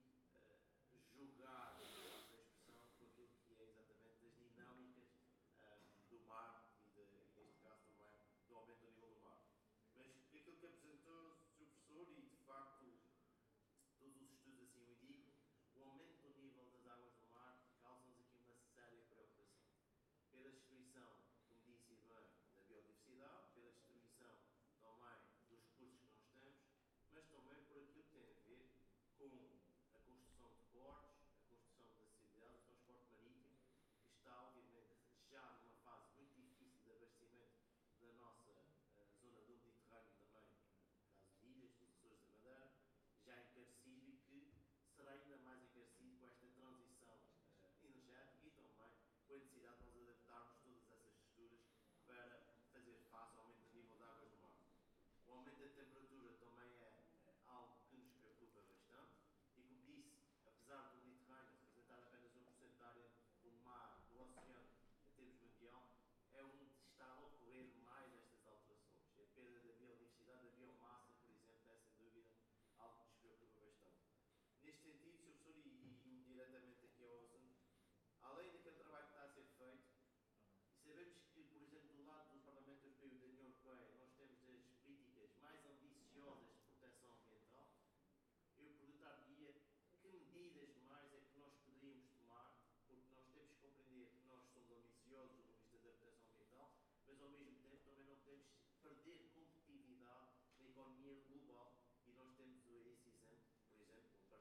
Speaker 4: jogar, a expressão, com aquilo que é exatamente as dinâmicas do mar e neste caso também do aumento do nível do mar. Mas aquilo que apresentou o Sr. Professor, e de facto todos os estudos assim o indicam, o aumento do nível das águas do mar causa-nos aqui uma séria preocupação. Pela destruição, como disse bem, da biodiversidade, pela destruição também dos recursos que nós temos, mas também por aquilo que tem a ver com a construção de portos, a construção de acessibilidade, o transporte marítimo, que está obviamente já numa fase muito difícil de abastecimento da nossa zona do Mediterrâneo também, no caso de ilhas, dos Açores da Madeira, já encarecido, e que será ainda mais encarecido com esta transição energética e também com a necessidade de nós adaptarmos todas essas estruturas para fazer face ao aumento do nível de águas do mar. O aumento da temperatura também é algo que nos preocupa bastante, e como disse, apesar do Mediterrâneo representar apenas 1% da área do mar, do oceano, em termos mundial, é onde está a ocorrer mais estas alterações. A perda da biodiversidade, da biomassa, por exemplo, é sem dúvida algo que nos preocupa bastante. Neste sentido, Sr. Professor, e diretamente aqui ao assunto, além daquele trabalho que está a ser feito, e sabemos que, por exemplo, do lado do Parlamento Europeu e da União Europeia, nós temos as políticas mais ambiciosas de proteção ambiental, eu perguntar-lhe que medidas mais é que nós poderíamos tomar, porque nós temos que compreender que nós somos ambiciosos do ponto de vista da proteção ambiental, mas ao mesmo tempo também não podemos perder competitividade na economia global, e nós temos esse exemplo, por exemplo,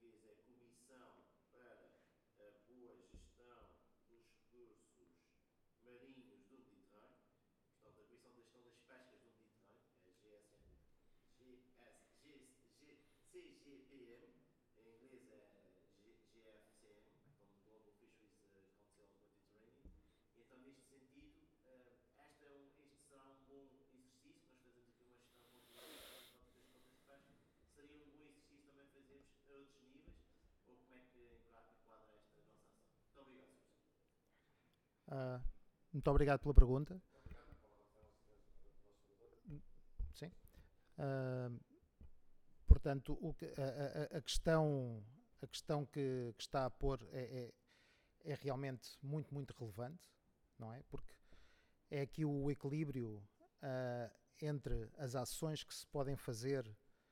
Speaker 4: português é Comissão para a Boa Gestão dos Recursos Marinhos do Mediterrâneo, portanto, a Comissão de Gestão das Pescas do Mediterrâneo, é CGPM, em inglês é GFCM, portanto, Global Fisheries Council of Mediterranean. Então, neste sentido, este será um bom exercício. Nós fazemos aqui uma gestão conjunta das cotas de pesca. Seria um bom exercício também fazermos a outros níveis, ou como é que enquadra esta nossa ação? Muito obrigado, Sr.
Speaker 3: Muito obrigado pela pergunta. Sim. Portanto, a questão que está a pôr é realmente muito, muito relevante, não é? Porque é aqui o equilíbrio entre as ações que se podem fazer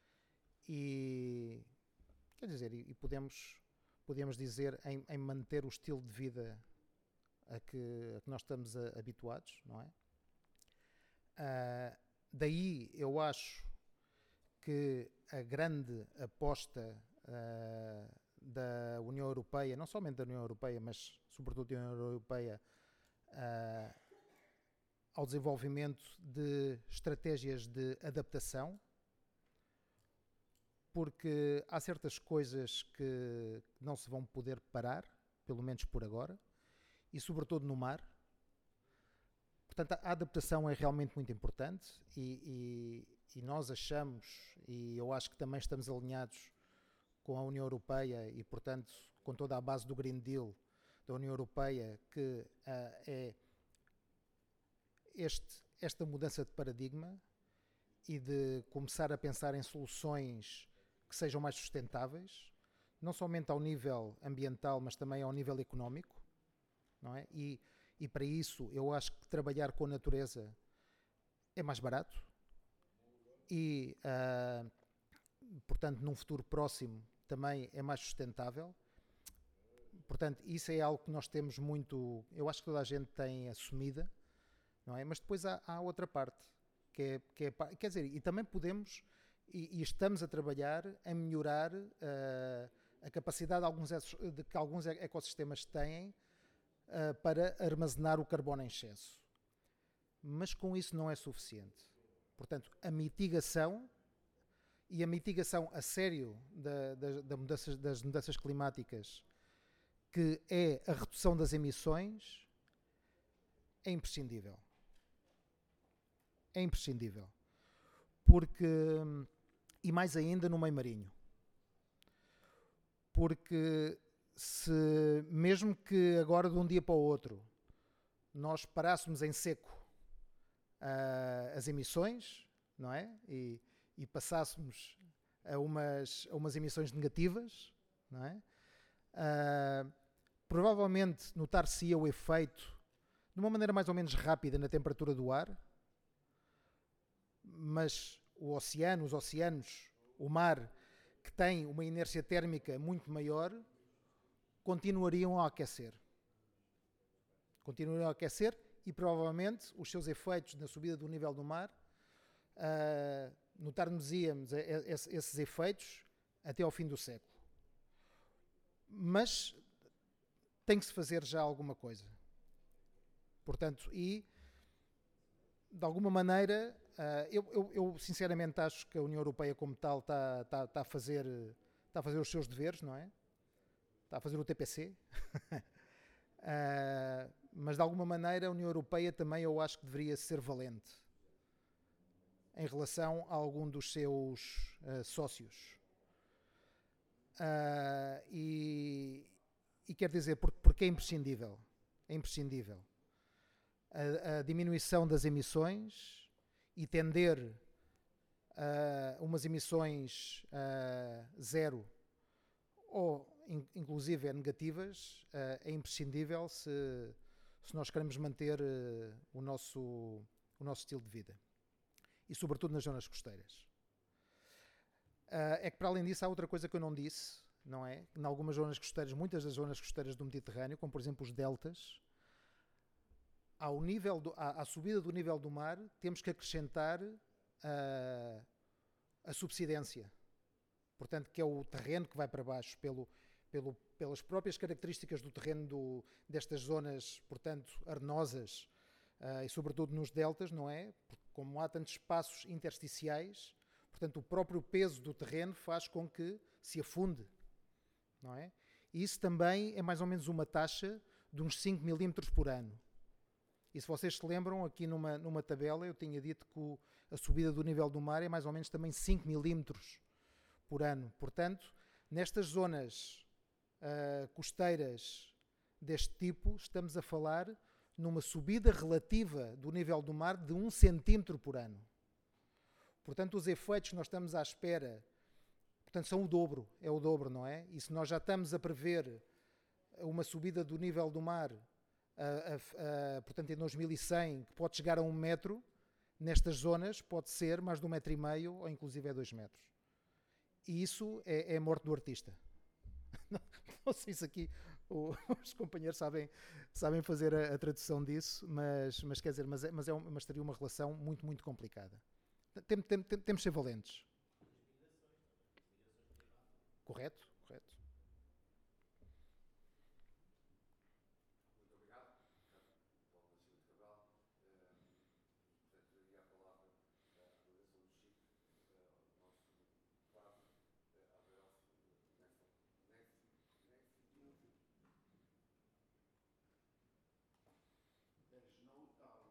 Speaker 3: e, quer dizer, e podemos dizer em manter o estilo de vida a que nós estamos habituados, não é? Daí eu acho que a grande aposta da União Europeia, não somente da União Europeia, mas sobretudo da União Europeia, ao desenvolvimento de estratégias de adaptação, porque há certas coisas que não se vão poder parar, pelo menos por agora, e sobretudo no mar. Portanto, a adaptação é realmente muito importante e nós achamos, e eu acho que também estamos alinhados com a União Europeia e, portanto, com toda a base do Green Deal da União Europeia, que é esta mudança de paradigma e de começar a pensar em soluções que sejam mais sustentáveis, não somente ao nível ambiental, mas também ao nível económico, não é? E para isso eu acho que trabalhar com a natureza é mais barato e, portanto, num futuro próximo também é mais sustentável. Portanto, isso é algo que nós temos muito, eu acho que toda a gente tem assumida, não é? Mas depois há outra parte, que é, quer dizer, e também podemos, e estamos a trabalhar em melhorar a capacidade de que alguns ecossistemas têm para armazenar o carbono em excesso. Mas com isso não é suficiente. Portanto, a mitigação e a mitigação a sério das mudanças climáticas, que é a redução das emissões, é imprescindível. É imprescindível. Porque, e mais ainda no meio marinho. Porque se mesmo que agora de um dia para o outro nós parássemos em seco as emissões, não é? E passássemos a umas emissões negativas, não é? Provavelmente notar-se-ia o efeito de uma maneira mais ou menos rápida na temperatura do ar, mas os oceanos, o mar, que tem uma inércia térmica muito maior, continuariam a aquecer. Continuariam a aquecer e provavelmente os seus efeitos na subida do nível do mar, notar-nos-íamos esses efeitos até ao fim do século. Mas tem que se fazer já alguma coisa. Portanto, e de alguma maneira, eu sinceramente acho que a União Europeia como tal está a fazer os seus deveres, não é? Está a fazer o TPC. Mas de alguma maneira a União Europeia também eu acho que deveria ser valente em relação a algum dos seus sócios. E quer dizer, porque é imprescindível. É imprescindível. A diminuição das emissões e tender a umas emissões zero ou inclusive negativas é imprescindível se nós queremos manter o nosso estilo de vida e sobretudo nas zonas costeiras. É que para além disso há outra coisa que eu não disse, não é? Em algumas zonas costeiras, muitas das zonas costeiras do Mediterrâneo, como por exemplo os deltas, à subida do nível do mar, temos que acrescentar a subsidência. portanto, que é o terreno que vai para baixo pelas próprias características do terreno destas zonas, portanto, arenosas, e sobretudo nos deltas, não é? Porque como há tantos espaços intersticiais, portanto, o próprio peso do terreno faz com que se afunde, não é? E isso também é mais ou menos uma taxa de uns 5 milímetros por ano. E se vocês se lembram, aqui numa tabela eu tinha dito que a subida do nível do mar é mais ou menos também 5 milímetros por ano. Portanto, nestas zonas costeiras deste tipo, estamos a falar numa subida relativa do nível do mar de 1 centímetro por ano. Portanto, os efeitos que nós estamos à espera, portanto, são o dobro, não é? E se nós já estamos a prever uma subida do nível do mar, portanto, em 2100, que pode chegar a 1 metro, nestas zonas pode ser mais de 1,5 metro ou inclusive 2 metros. E isso é a morte do artista. Não sei se aqui os companheiros sabem fazer a tradução disso, mas quer dizer, mas teria uma relação muito, muito complicada. Temos de ser valentes. Correto? Correto.
Speaker 1: Muito obrigado. Paulo Nascimento Cabral. Portanto, daria a palavra à delegação do Chipre, ao nosso padre, Abel Nefti.
Speaker 5: There is no doubt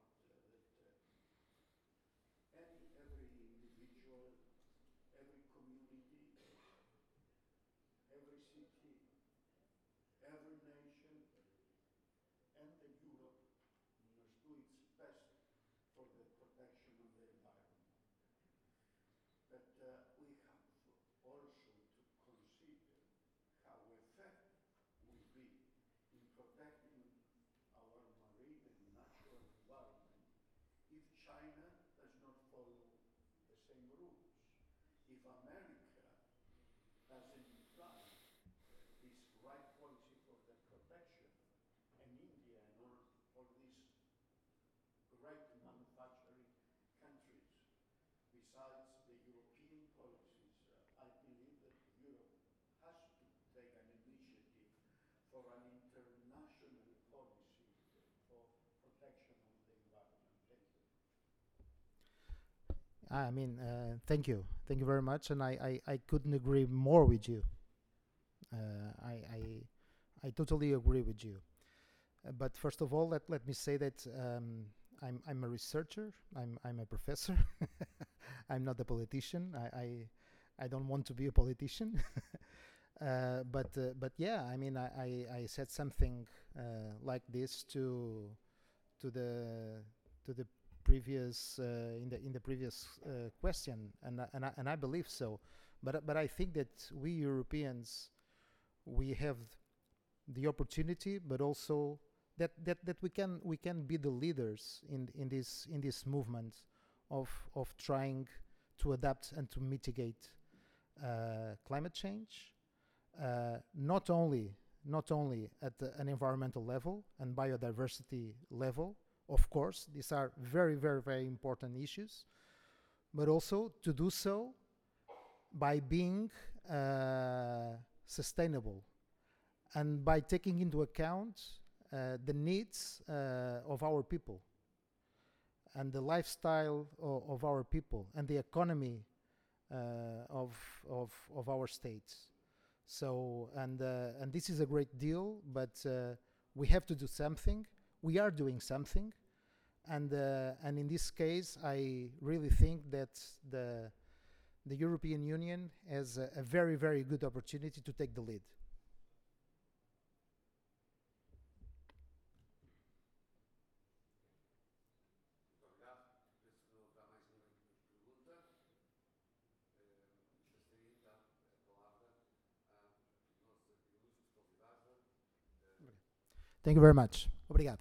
Speaker 5: that every individual, every community, every city, every nation, and the Europe must do its best for the protection of the environment. But we have also to consider how effective will be in protecting our marine and natural environment if China does not follow the same rules. If America doesn't apply this right policy for the protection, and India and all these great manufacturing countries, besides the European policies, I believe that Europe has to take an initiative for an international policy for protection of the environment. Thank you.
Speaker 3: I mean, thank you very much, and I couldn't agree more with you. I totally agree with you. But first of all, let me say that I'm a researcher. I'm a professor. I'm not a politician. I don't want to be a politician. But yeah, I mean, I said something like this to the previous in the previous question, and I believe so. But I think that we Europeans, we have the opportunity, but also that we can be the leaders in this movement of trying to adapt and to mitigate climate change, not only at an environmental level and biodiversity level. Of course, these are very, very, very important issues, but also to do so by being sustainable and by taking into account the needs of our people and the lifestyle of our people and the economy of our states. So, and this is a great deal, but we have to do something. We are doing something, and in this case, I really think that the European Union has a very, very good opportunity to take the lead.
Speaker 1: Muito obrigado. Penso que não haverá mais nenhuma pergunta. Passaria então a palavra à nossa ilustre convidada.
Speaker 3: Thank you very much. Obrigado.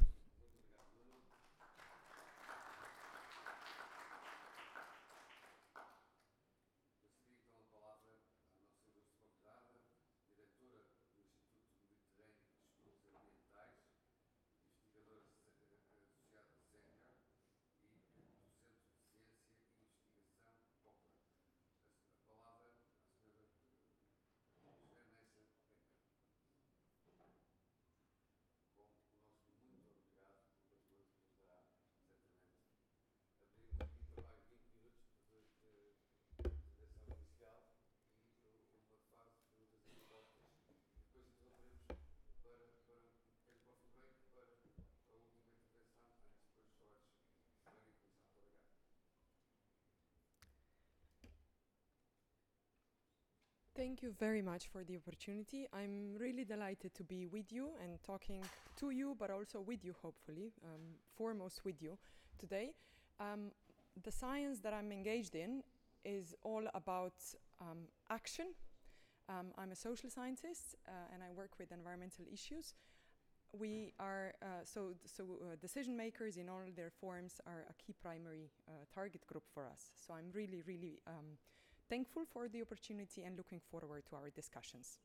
Speaker 6: Thank you very much for the opportunity. I'm really delighted to be with you and talking to you, but also with you, hopefully, foremost with you today. The science that I'm engaged in is all about action. I'm a social scientist and I work with environmental issues. We are, decision makers in all their forms are a key primary target group for us. So I'm really, really thankful for the opportunity and looking forward to our discussions.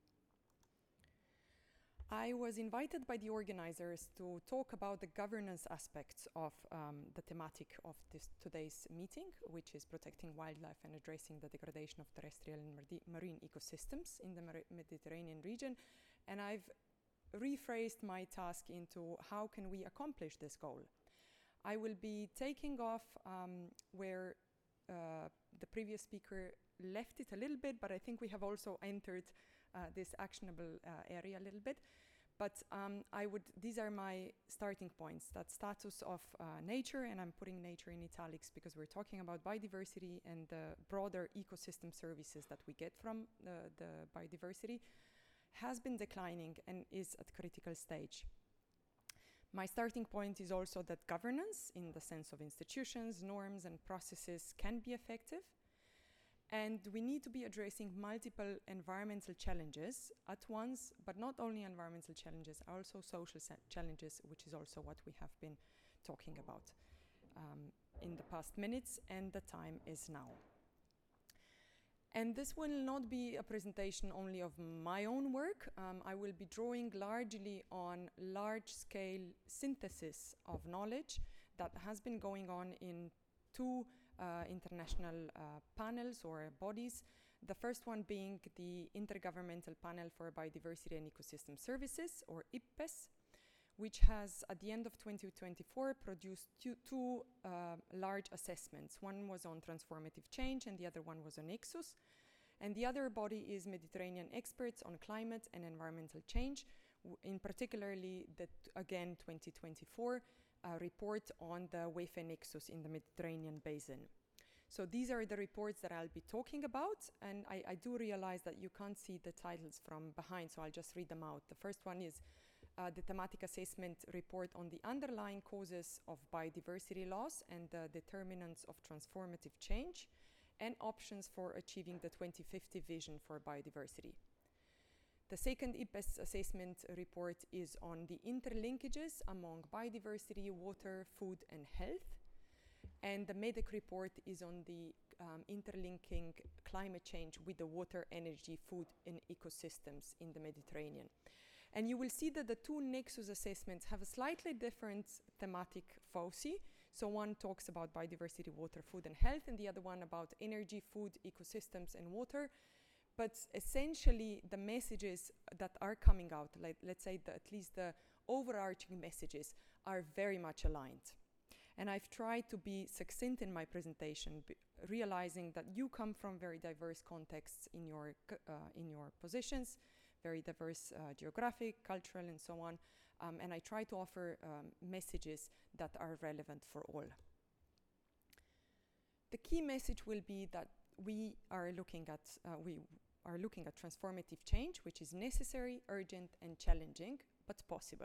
Speaker 6: I was invited by the organizers to talk about the governance aspects of the thematic of today's meeting, which is protecting wildlife and addressing the degradation of terrestrial and marine ecosystems in the Mediterranean region. And I've rephrased my task into how can we accomplish this goal. I will be taking off where the previous speaker left it a little bit, but I think we have also entered this actionable area a little bit. But these are my starting points, that status of nature, and I'm putting nature in italics because we're talking about biodiversity and the broader ecosystem services that we get from the biodiversity, has been declining and is at critical stage. My starting point is also that governance, in the sense of institutions, norms, and processes, can be effective. And we need to be addressing multiple environmental challenges at once, but not only environmental challenges, also social challenges, which is also what we have been talking about in the past minutes, and the time is now. And this will not be a presentation only of my own work. I will be drawing largely on large-scale synthesis of knowledge that has been going on in two international panels or bodies. The first one being the Intergovernmental Panel for Biodiversity and Ecosystem Services, or IPBES, which has, at the end of 2024, produced two large assessments. One was on transformative change and the other one was on Nexus. And the other body is Mediterranean Experts on Climate and Environmental Change, in particularly the, again, 2024 report on the WEFE Nexus in the Mediterranean Basin. So these are the reports that I'll be talking about, and I do realize that you can't see the titles from behind, so I'll just read them out. The first one is the thematic assessment report on the underlying causes of biodiversity loss and the determinants of transformative change and options for achieving the 2050 vision for biodiversity. The second IPBES assessment report is on the interlinkages among biodiversity, water, food, and health. And the MEDEC report is on the interlinking climate change with the water, energy, food, and ecosystems in the Mediterranean. And you will see that the two Nexus assessments have a slightly different thematic foci. So one talks about biodiversity, water, food, and health, and the other one about energy, food, ecosystems, and water. But essentially, the messages that are coming out, like, let's say at least the overarching messages, are very much aligned. And I've tried to be succinct in my presentation, realizing that you come from very diverse contexts in your positions, very diverse geographic, cultural, and so on. And I try to offer messages that are relevant for all. The key message will be that we are looking at transformative change, which is necessary, urgent, and challenging, but possible.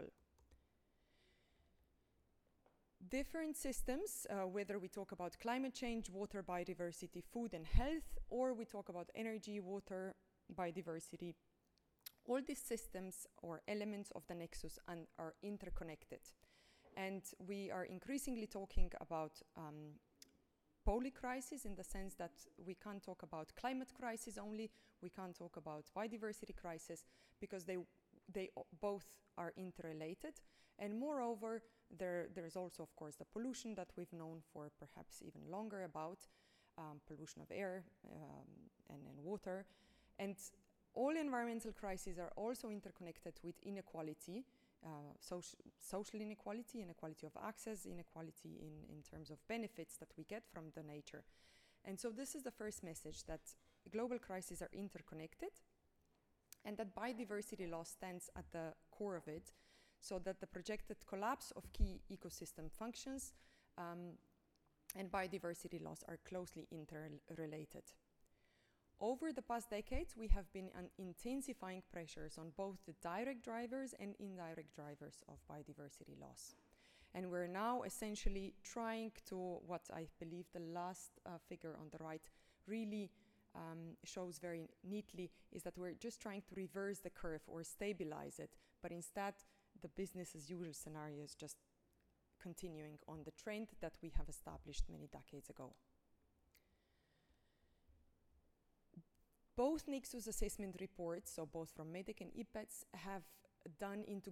Speaker 6: Different systems, whether we talk about climate change, water, biodiversity, food, and health, or we talk about energy, water, biodiversity, all these systems or elements of the Nexus are interconnected. And we are increasingly talking about polycrisis, in the sense that we can't talk about climate crisis only, we can't talk about biodiversity crisis, because they both are interrelated. And moreover, there's also, of course, the pollution that we've known for perhaps even longer about, pollution of air and water. And all environmental crises are also interconnected with inequality, social inequality, inequality of access, inequality in terms of benefits that we get from the nature. And so this is the first message, that global crises are interconnected and that biodiversity loss stands at the core of it, so that the projected collapse of key ecosystem functions and biodiversity loss are closely interrelated. Over the past decades, we have been intensifying pressures on both the direct drivers and indirect drivers of biodiversity loss. And we're now essentially trying to, what I believe the last figure on the right really shows very neatly, is that we're just trying to reverse the curve or stabilize it, but instead the business as usual scenario is just continuing on the trend that we have established many decades ago. Both Nixus assessment reports, so both from MEDEC and IPBES, have gone into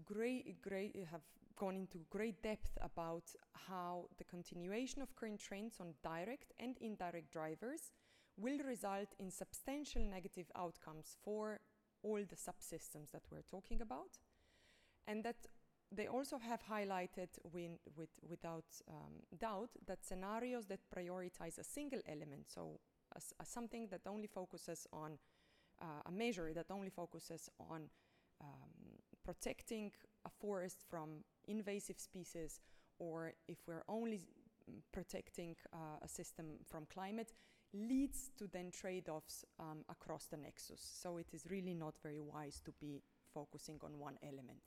Speaker 6: great depth about how the continuation of current trends on direct and indirect drivers will result in substantial negative outcomes for all the subsystems that we're talking about, and that they also have highlighted without doubt that scenarios that prioritize a single element, so something that only focuses on a measure that only focuses on protecting a forest from invasive species, or if we're only protecting a system from climate, leads to then trade-offs across the nexus. So it is really not very wise to be focusing on one element.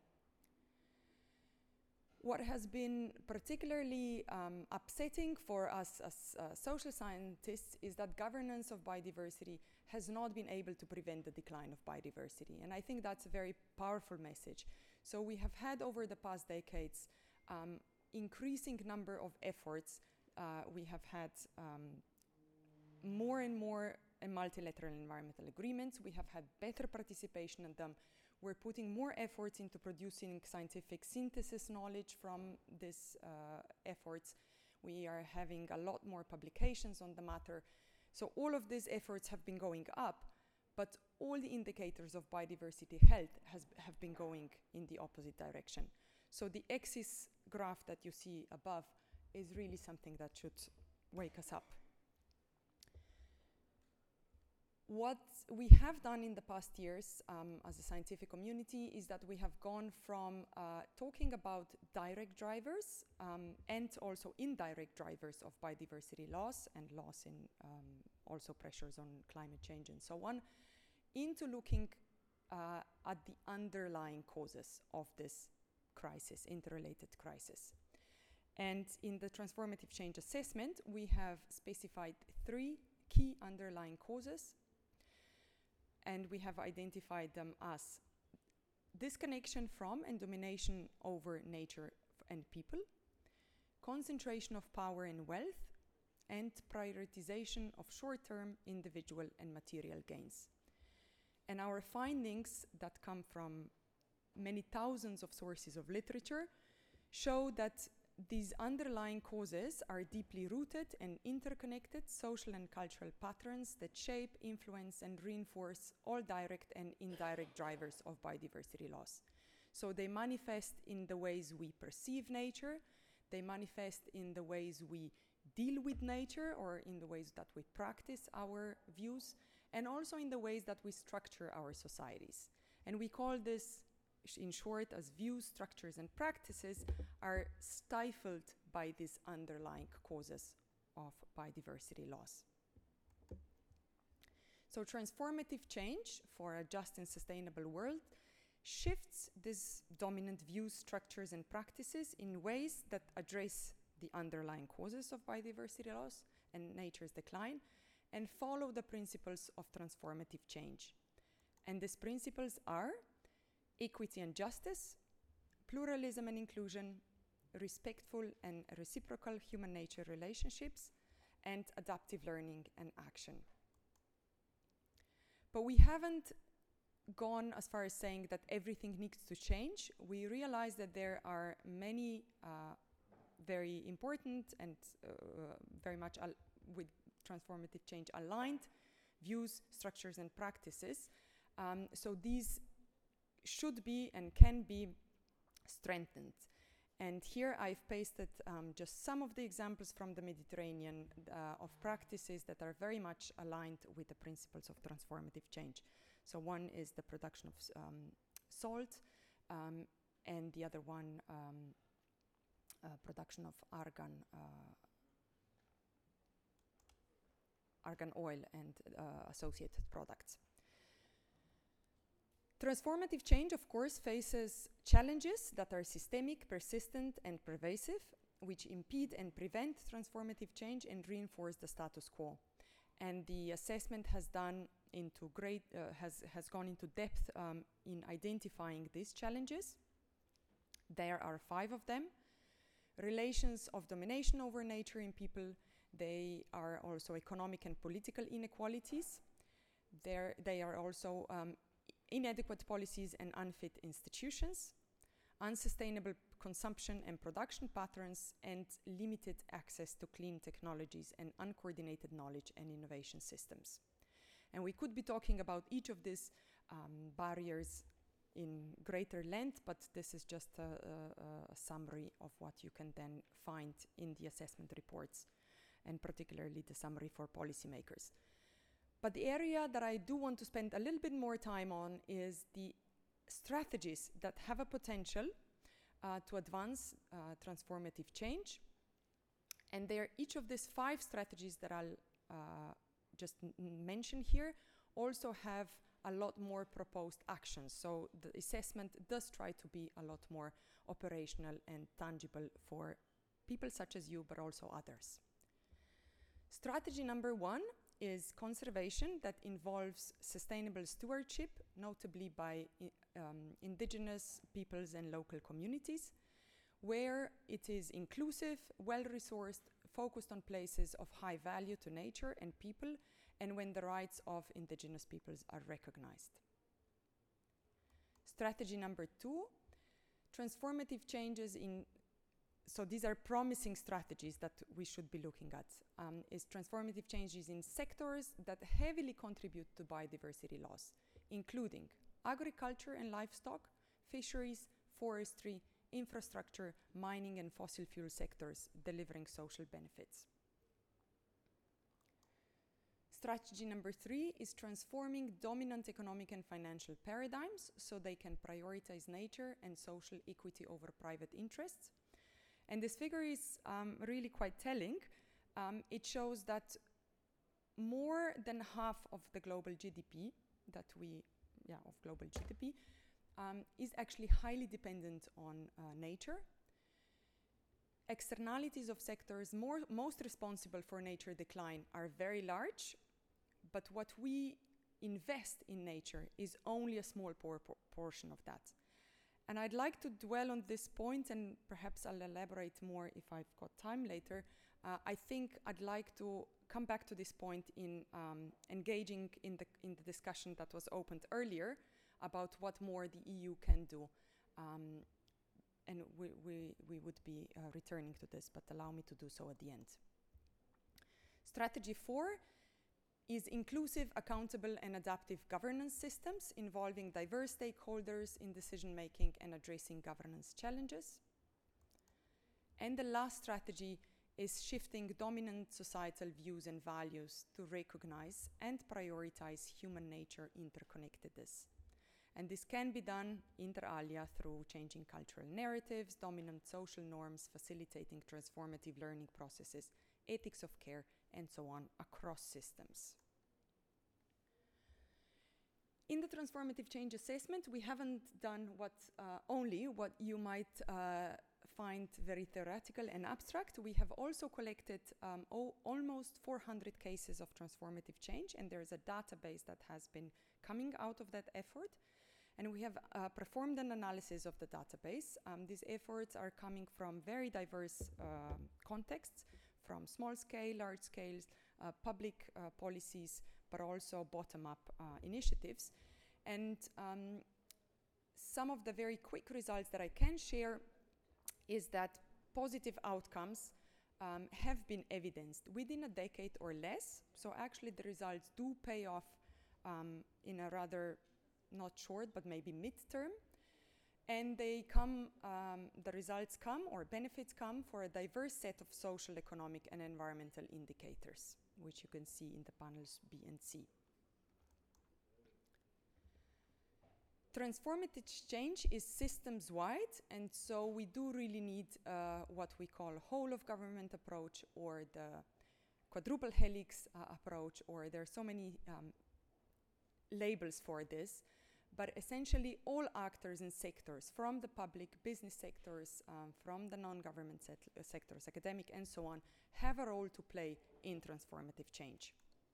Speaker 6: What has been particularly upsetting for us as social scientists is that governance of biodiversity has not been able to prevent the decline of biodiversity. And I think that's a very powerful message. So we have had over the past decades increasing number of efforts. We have had more and more multilateral environmental agreements. We have had better participation in them. We're putting more efforts into producing scientific synthesis knowledge from these efforts. We are having a lot more publications on the matter. So all of these efforts have been going up, but all the indicators of biodiversity health have been going in the opposite direction. So the axis graph that you see above is really something that should wake us up. What we have done in the past years as a scientific community is that we have gone from talking about direct drivers and also indirect drivers of biodiversity loss and loss in also pressures on climate change and so on, into looking at the underlying causes of this crisis, interrelated crisis. And in the transformative change assessment, we have specified 3 key underlying causes. And we have identified them as disconnection from and domination over nature and people, concentration of power and wealth, and prioritization of short-term individual and material gains. And our findings that come from many thousands of sources of literature show that these underlying causes are deeply rooted and interconnected social and cultural patterns that shape, influence, and reinforce all direct and indirect drivers of biodiversity loss. So they manifest in the ways we perceive nature, they manifest in the ways we deal with nature, or in the ways that we practice our views, and also in the ways that we structure our societies. And we call this, in short, as views, structures, and practices are stifled by these underlying causes of biodiversity loss. So transformative change for a just and sustainable world shifts these dominant views, structures, and practices in ways that address the underlying causes of biodiversity loss and nature's decline, and follow the principles of transformative change. And these principles are equity and justice, pluralism and inclusion, respectful and reciprocal human-nature relationships, and adaptive learning and action. But we haven't gone as far as saying that everything needs to change. We realize that there are many very important and very much with transformative change aligned views, structures, and practices. So these should be and can be strengthened. And here I've pasted just some of the examples from the Mediterranean of practices that are very much aligned with the principles of transformative change. So one is the production of salt, and the other one production of argan argan oil and associated products. Transformative change, of course, faces challenges that are systemic, persistent, and pervasive, which impede and prevent transformative change and reinforce the status quo. And the assessment has gone into depth in identifying these challenges. There are 5 of them. Relations of domination over nature in people. They are also economic and political inequalities. They are also inadequate policies and unfit institutions, unsustainable consumption and production patterns, and limited access to clean technologies and uncoordinated knowledge and innovation systems. And we could be talking about each of these barriers in greater length, but this is just a summary of what you can then find in the assessment reports, and particularly the summary for policymakers. But the area that I do want to spend a little bit more time on is the strategies that have a potential to advance transformative change. And each of these 5 strategies that I'll just mention here also have a lot more proposed actions. So the assessment does try to be a lot more operational and tangible for people such as you, but also others. Strategy number 1 is conservation that involves sustainable stewardship, notably by indigenous peoples and local communities, where it is inclusive, well-resourced, focused on places of high value to nature and people, and when the rights of indigenous peoples are recognized. Strategy number 2, transformative changes in, so these are promising strategies that we should be looking at, is transformative changes in sectors that heavily contribute to biodiversity loss, including agriculture and livestock, fisheries, forestry, infrastructure, mining and fossil fuel sectors delivering social benefits. Strategy number 3 is transforming dominant economic and financial paradigms so they can prioritize nature and social equity over private interests. And this figure is really quite telling. It shows that more than half of the global GDP is actually highly dependent on nature. Externalities of sectors most responsible for nature decline are very large, but what we invest in nature is only a small portion of that. And I'd like to dwell on this point, and perhaps I'll elaborate more if I've got time later. I think I'd like to come back to this point in engaging in the discussion that was opened earlier about what more the EU can do. And we would be returning to this, but allow me to do so at the end. Strategy 4 is inclusive, accountable, and adaptive governance systems involving diverse stakeholders in decision-making and addressing governance challenges. And the last strategy is shifting dominant societal views and values to recognize and prioritize human nature interconnectedness. And this can be done inter alia through changing cultural narratives, dominant social norms, facilitating transformative learning processes, ethics of care, and so on across systems. In the transformative change assessment, we haven't done only what you might find very theoretical and abstract. We have also collected almost 400 cases of transformative change, and there is a database that has been coming out of that effort. And we have performed an analysis of the database. These efforts are coming from very diverse contexts, from small scale, large scales, public policies, but also bottom-up initiatives. And some of the very quick results that I can share is that positive outcomes have been evidenced within a decade or less. So actually the results do pay off in a rather not short, but maybe mid-term. And they come, the results come, or benefits come, for a diverse set of social, economic, and environmental indicators, which you can see in the panels B and C. Transformative change is systems-wide, and so we do really need what we call whole-of-government approach, or the quadruple helix approach, or there are so many labels for this, but essentially all actors and sectors, from the public, business sectors, from the non-government sectors, academic and so on, have a role to play in transformative change.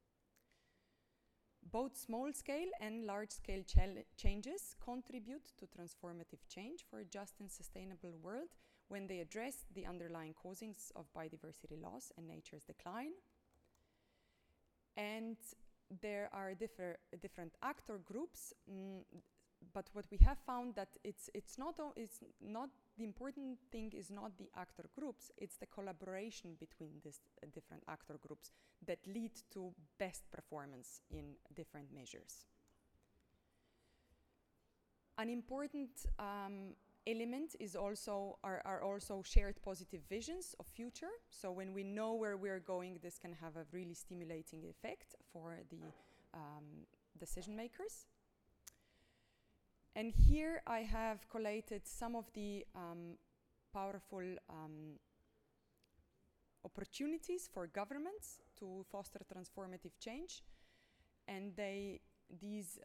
Speaker 6: Both small-scale and large-scale changes contribute to transformative change for a just and sustainable world when they address the underlying causings of biodiversity loss and nature's decline. And there are different actor groups, but what we have found that it's not the important thing is not the actor groups, it's the collaboration between these different actor groups that lead to best performance in different measures. An important element is are also shared positive visions of future. So when we know where we're going, this can have a really stimulating effect for the decision makers. And here I have collated some of the powerful opportunities for governments to foster transformative change, and these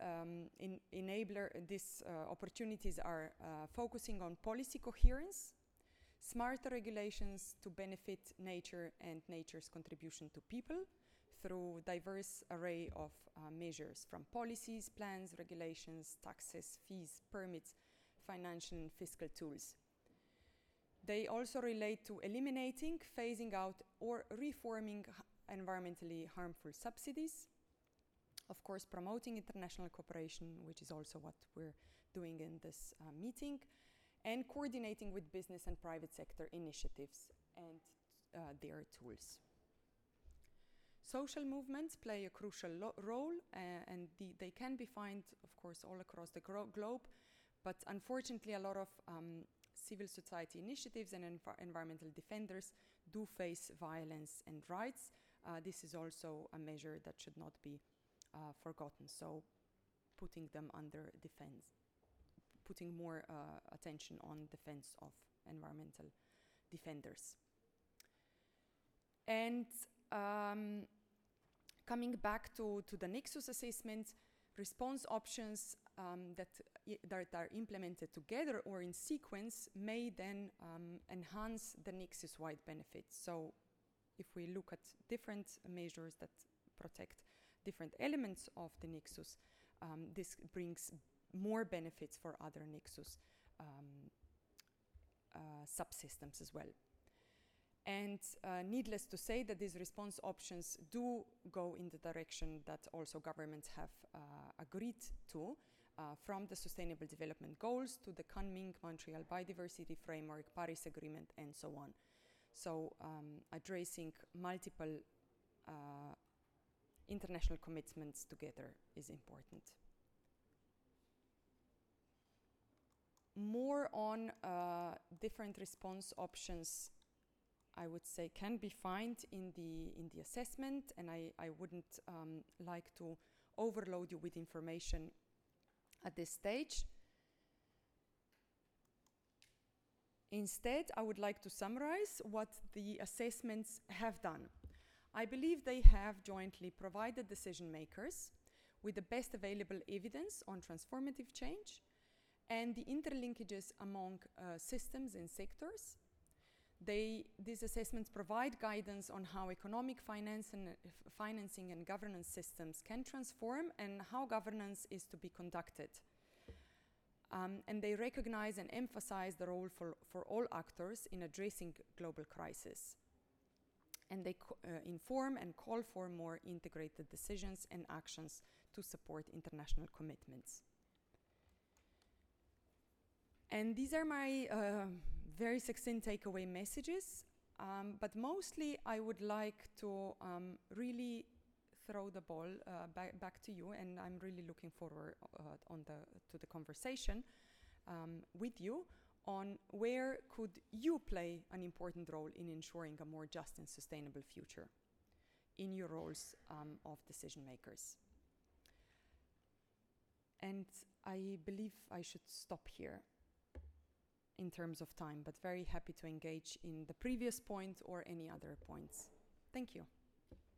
Speaker 6: opportunities are focusing on policy coherence, smarter regulations to benefit nature and nature's contribution to people through diverse array of measures, from policies, plans, regulations, taxes, fees, permits, financial and fiscal tools. They also relate to eliminating, phasing out, or reforming environmentally harmful subsidies. Of course, promoting international cooperation, which is also what we're doing in this meeting, and coordinating with business and private sector initiatives and their tools. Social movements play a crucial role, and they can be found, of course, all across the globe, but unfortunately a lot of civil society initiatives and environmental defenders do face violence and rights. This is also a measure that should not be forgotten, so putting them under defense, putting more attention on defense of environmental defenders. And coming back to the Nexus assessment, response options that are implemented together or in sequence may then enhance the Nexus-wide benefits. So if we look at different measures that protect different elements of the Nexus, this brings more benefits for other Nexus subsystems as well. And needless to say that these response options do go in the direction that also governments have agreed to, from the Sustainable Development Goals to the Kunming Montreal Biodiversity Framework, Paris Agreement, and so on. So addressing multiple international commitments together is important. More on different response options, I would say, can be found in the assessment, and I wouldn't like to overload you with information at this stage. Instead, I would like to summarize what the assessments have done. I believe they have jointly provided decision makers with the best available evidence on transformative change and the interlinkages among systems and sectors. These assessments provide guidance on how economic financing and governance systems can transform and how governance is to be conducted. And they recognize and emphasize the role for all actors in addressing global crisis. And they inform and call for more integrated decisions and actions to support international commitments. And these are my very succinct takeaway messages, but mostly I would like to really throw the ball back to you, and I'm really looking forward to the conversation with you on where could you play an important role in ensuring a more just and sustainable future in your roles of decision makers. And I believe I should stop here in terms of time, but very happy to engage in the previous point or any other points. Thank you.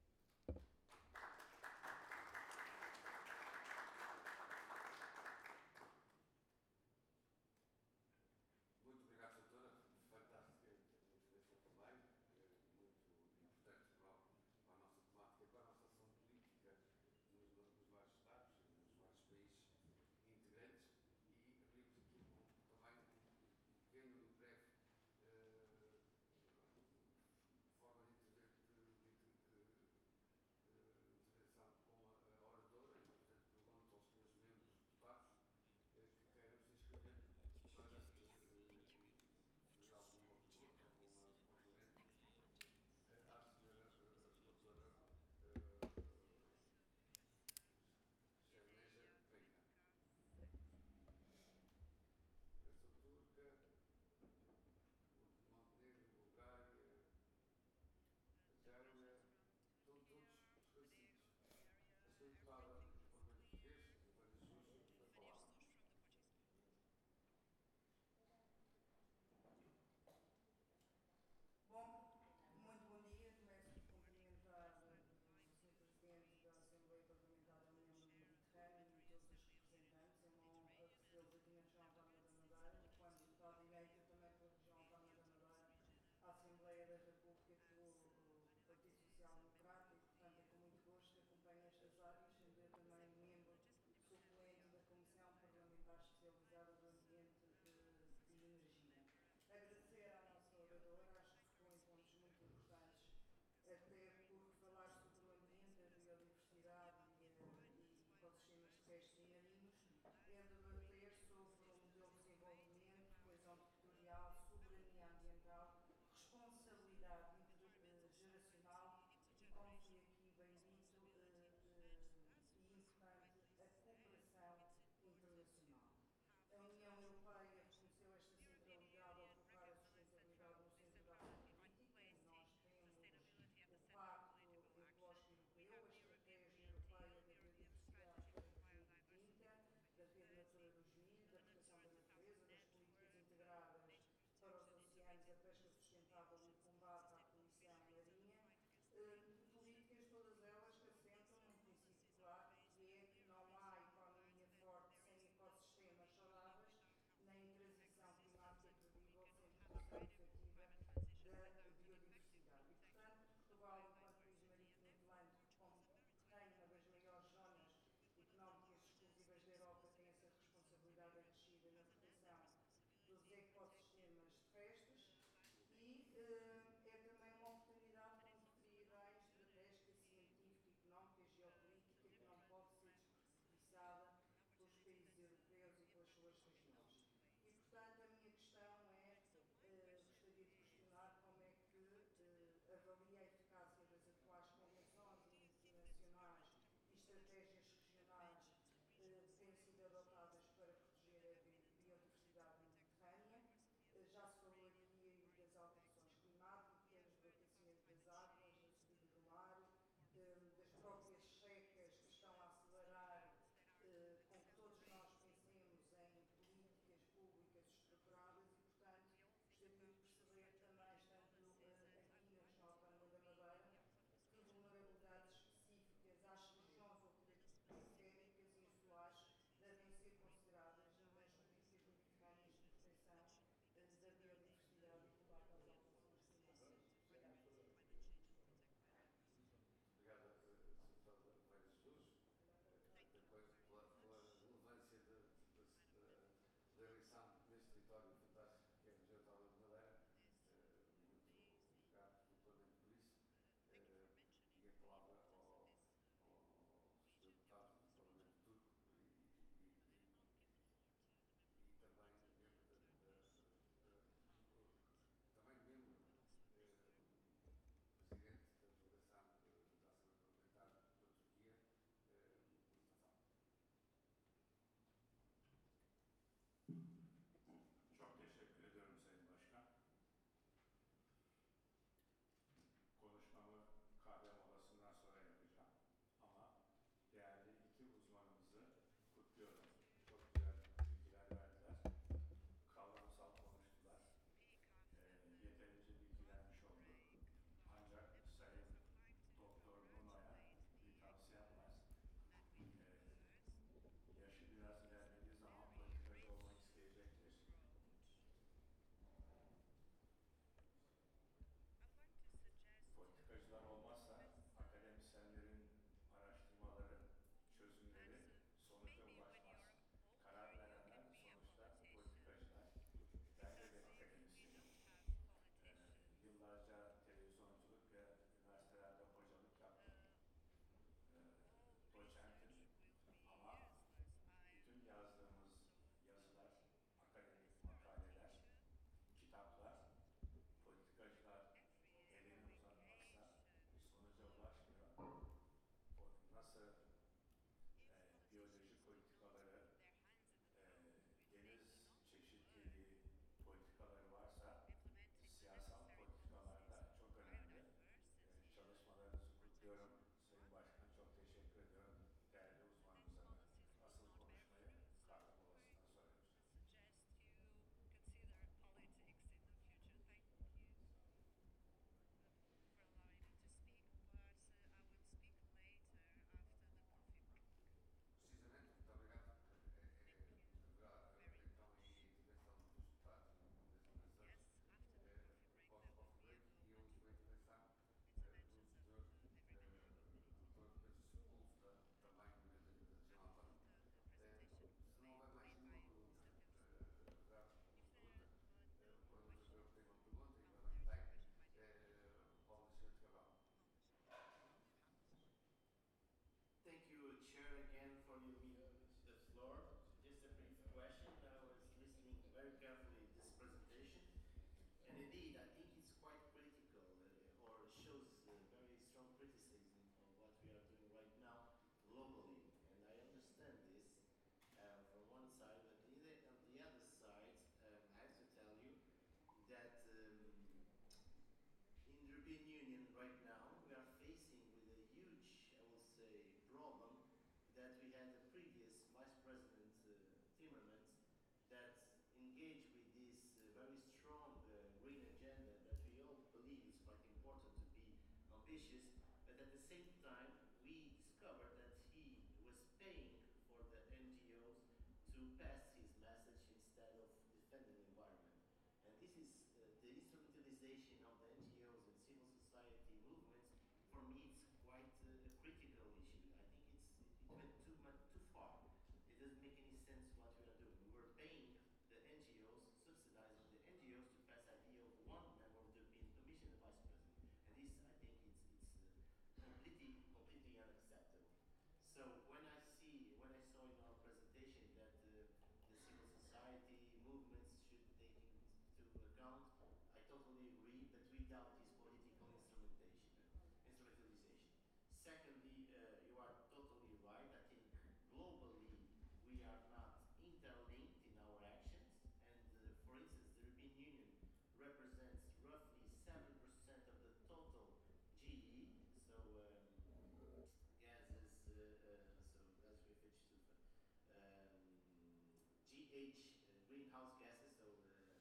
Speaker 4: greenhouse gases, so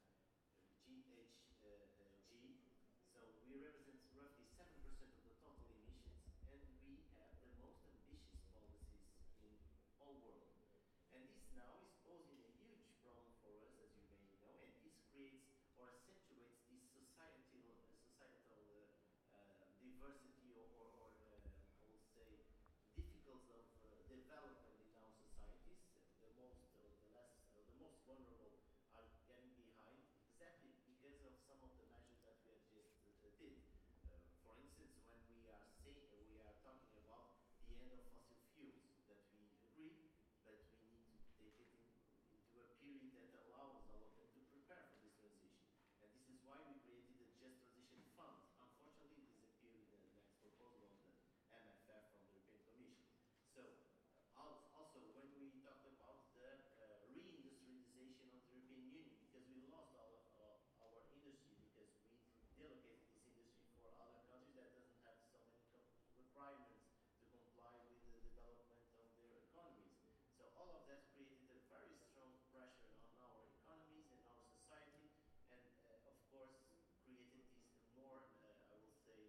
Speaker 4: GHG. So we represent roughly 7% of the total emissions, and we have the most ambitious policies in all world. And this now is posing a huge problem for us, as you may know, and this creates or accentuates this societal diversity or I would say difficulties of development in our societies. The most vulnerable are getting behind exactly because of some of the measures that we have just did. For instance, when we are talking about the end of fossil fuels, that we agree, but we need to take it into a period that allows all of them to prepare for this transition. And this is why we created the Just Transition Fund. Unfortunately, it disappeared in the next proposal of the MFF from the European Commission. So, also when we talked about the reindustrialization of the European Union, because we lost all of our industry because we delegated this industry for other countries that doesn't have so many requirements to comply with the development of their economies. So all of that created a very strong pressure on our economies and our society, and of course created this more, I will say,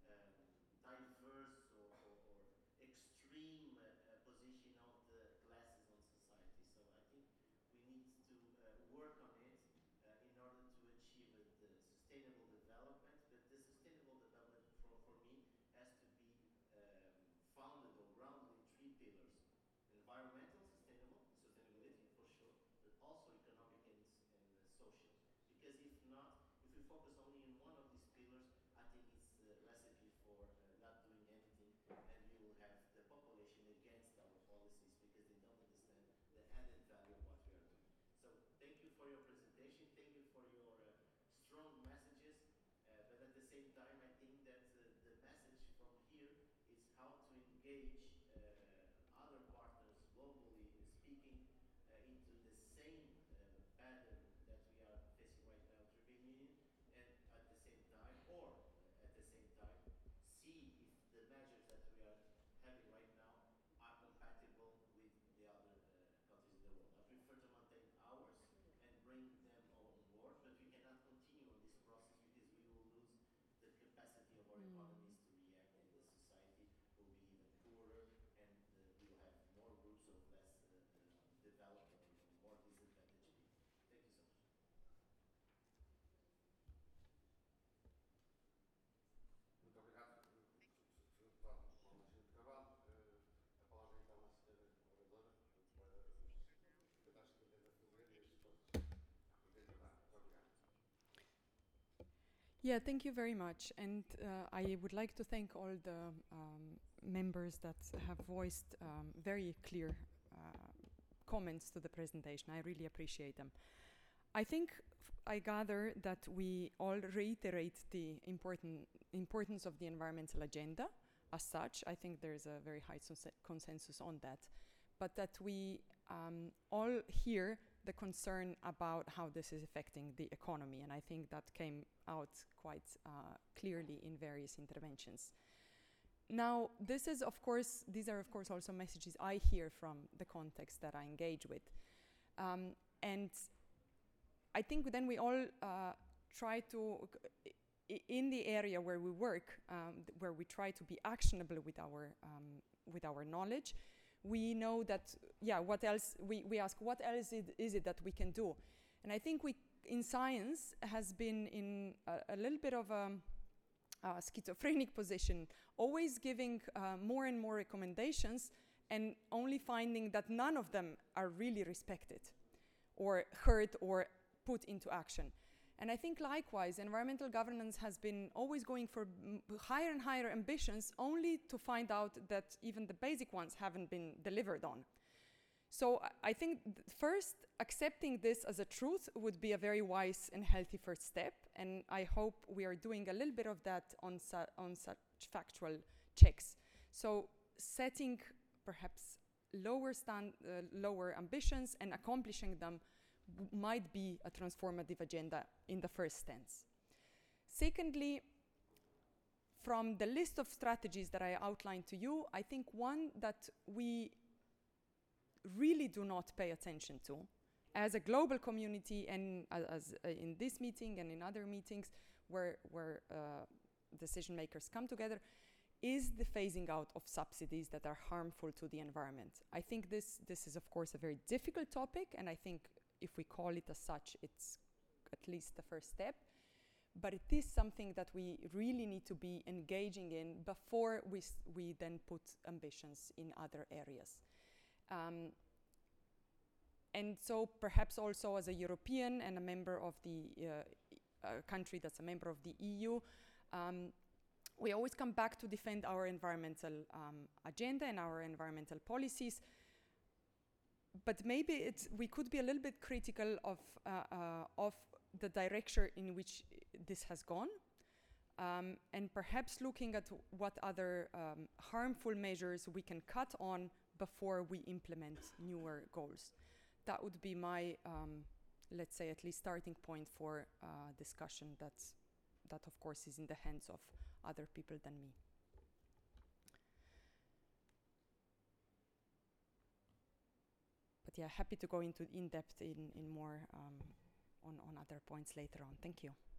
Speaker 4: diverse or extreme position of the classes on society. So I think we need to work on it in order to achieve the sustainable development. But the sustainable development for me has to be founded or grounded in three pillars: environmental sustainability for sure, but also economic and social. Because if we focus only on one of these pillars, I think it's a recipe for not doing anything, and we will have the population against our policies because they don't understand the added value of what we are doing. So thank you for your presentation, thank you for your strong messages, but at the same time I think that the message from here is how to engage other partners globally speaking into the same pattern that we are facing right now with the European Union, and at the same time see if the measures that we are having right now are compatible with the other countries in the world. I prefer to maintain ours and bring them on board, but we cannot continue on this process because we will lose the capacity of our economies to react, and the society will be even poorer, and we will have more groups of less developed or more disadvantaged people. Thank you so much.
Speaker 1: Muito obrigado, Sr. Deputado Manuel Agir de Carvalho. A palavra então à senhora oradora para tentar escrever a fazer e as respostas que pretende dar. Muito obrigado.
Speaker 6: Yeah, thank you very much. And I would like to thank all the members that have voiced very clear comments to the presentation. I really appreciate them. I think I gather that we all reiterate the importance of the environmental agenda as such. I think there's a very high consensus on that. But that we all hear the concern about how this is affecting the economy. And I think that came out quite clearly in various interventions. Now, these are of course also messages I hear from the context that I engage with. And I think then we all try to, in the area where we work, where we try to be actionable with our knowledge, we know that, what else, we ask, what else is it that we can do? And I think we, in science, has been in a little bit of a schizophrenic position, always giving more and more recommendations and only finding that none of them are really respected or heard or put into action. And I think likewise, environmental governance has been always going for higher and higher ambitions, only to find out that even the basic ones haven't been delivered on. So I think first, accepting this as a truth would be a very wise and healthy first step, and I hope we are doing a little bit of that on such factual checks. So setting perhaps lower ambitions and accomplishing them might be a transformative agenda in the first sense. Secondly, from the list of strategies that I outlined to you, I think one that we really do not pay attention to as a global community, and as in this meeting and in other meetings where decision makers come together, is the phasing out of subsidies that are harmful to the environment. I think this is of course a very difficult topic, and I think if we call it as such, it's at least the first step. But it is something that we really need to be engaging in before we then put ambitions in other areas. And so perhaps also as a European and a member of the country that's a member of the EU, we always come back to defend our environmental agenda and our environmental policies. But maybe we could be a little bit critical of the direction in which this has gone, and perhaps looking at what other harmful measures we can cut on before we implement newer goals. That would be my, let's say, at least starting point for discussion that of course is in the hands of other people than me. But yeah, happy to go into in depth in more on other points later on. Thank you.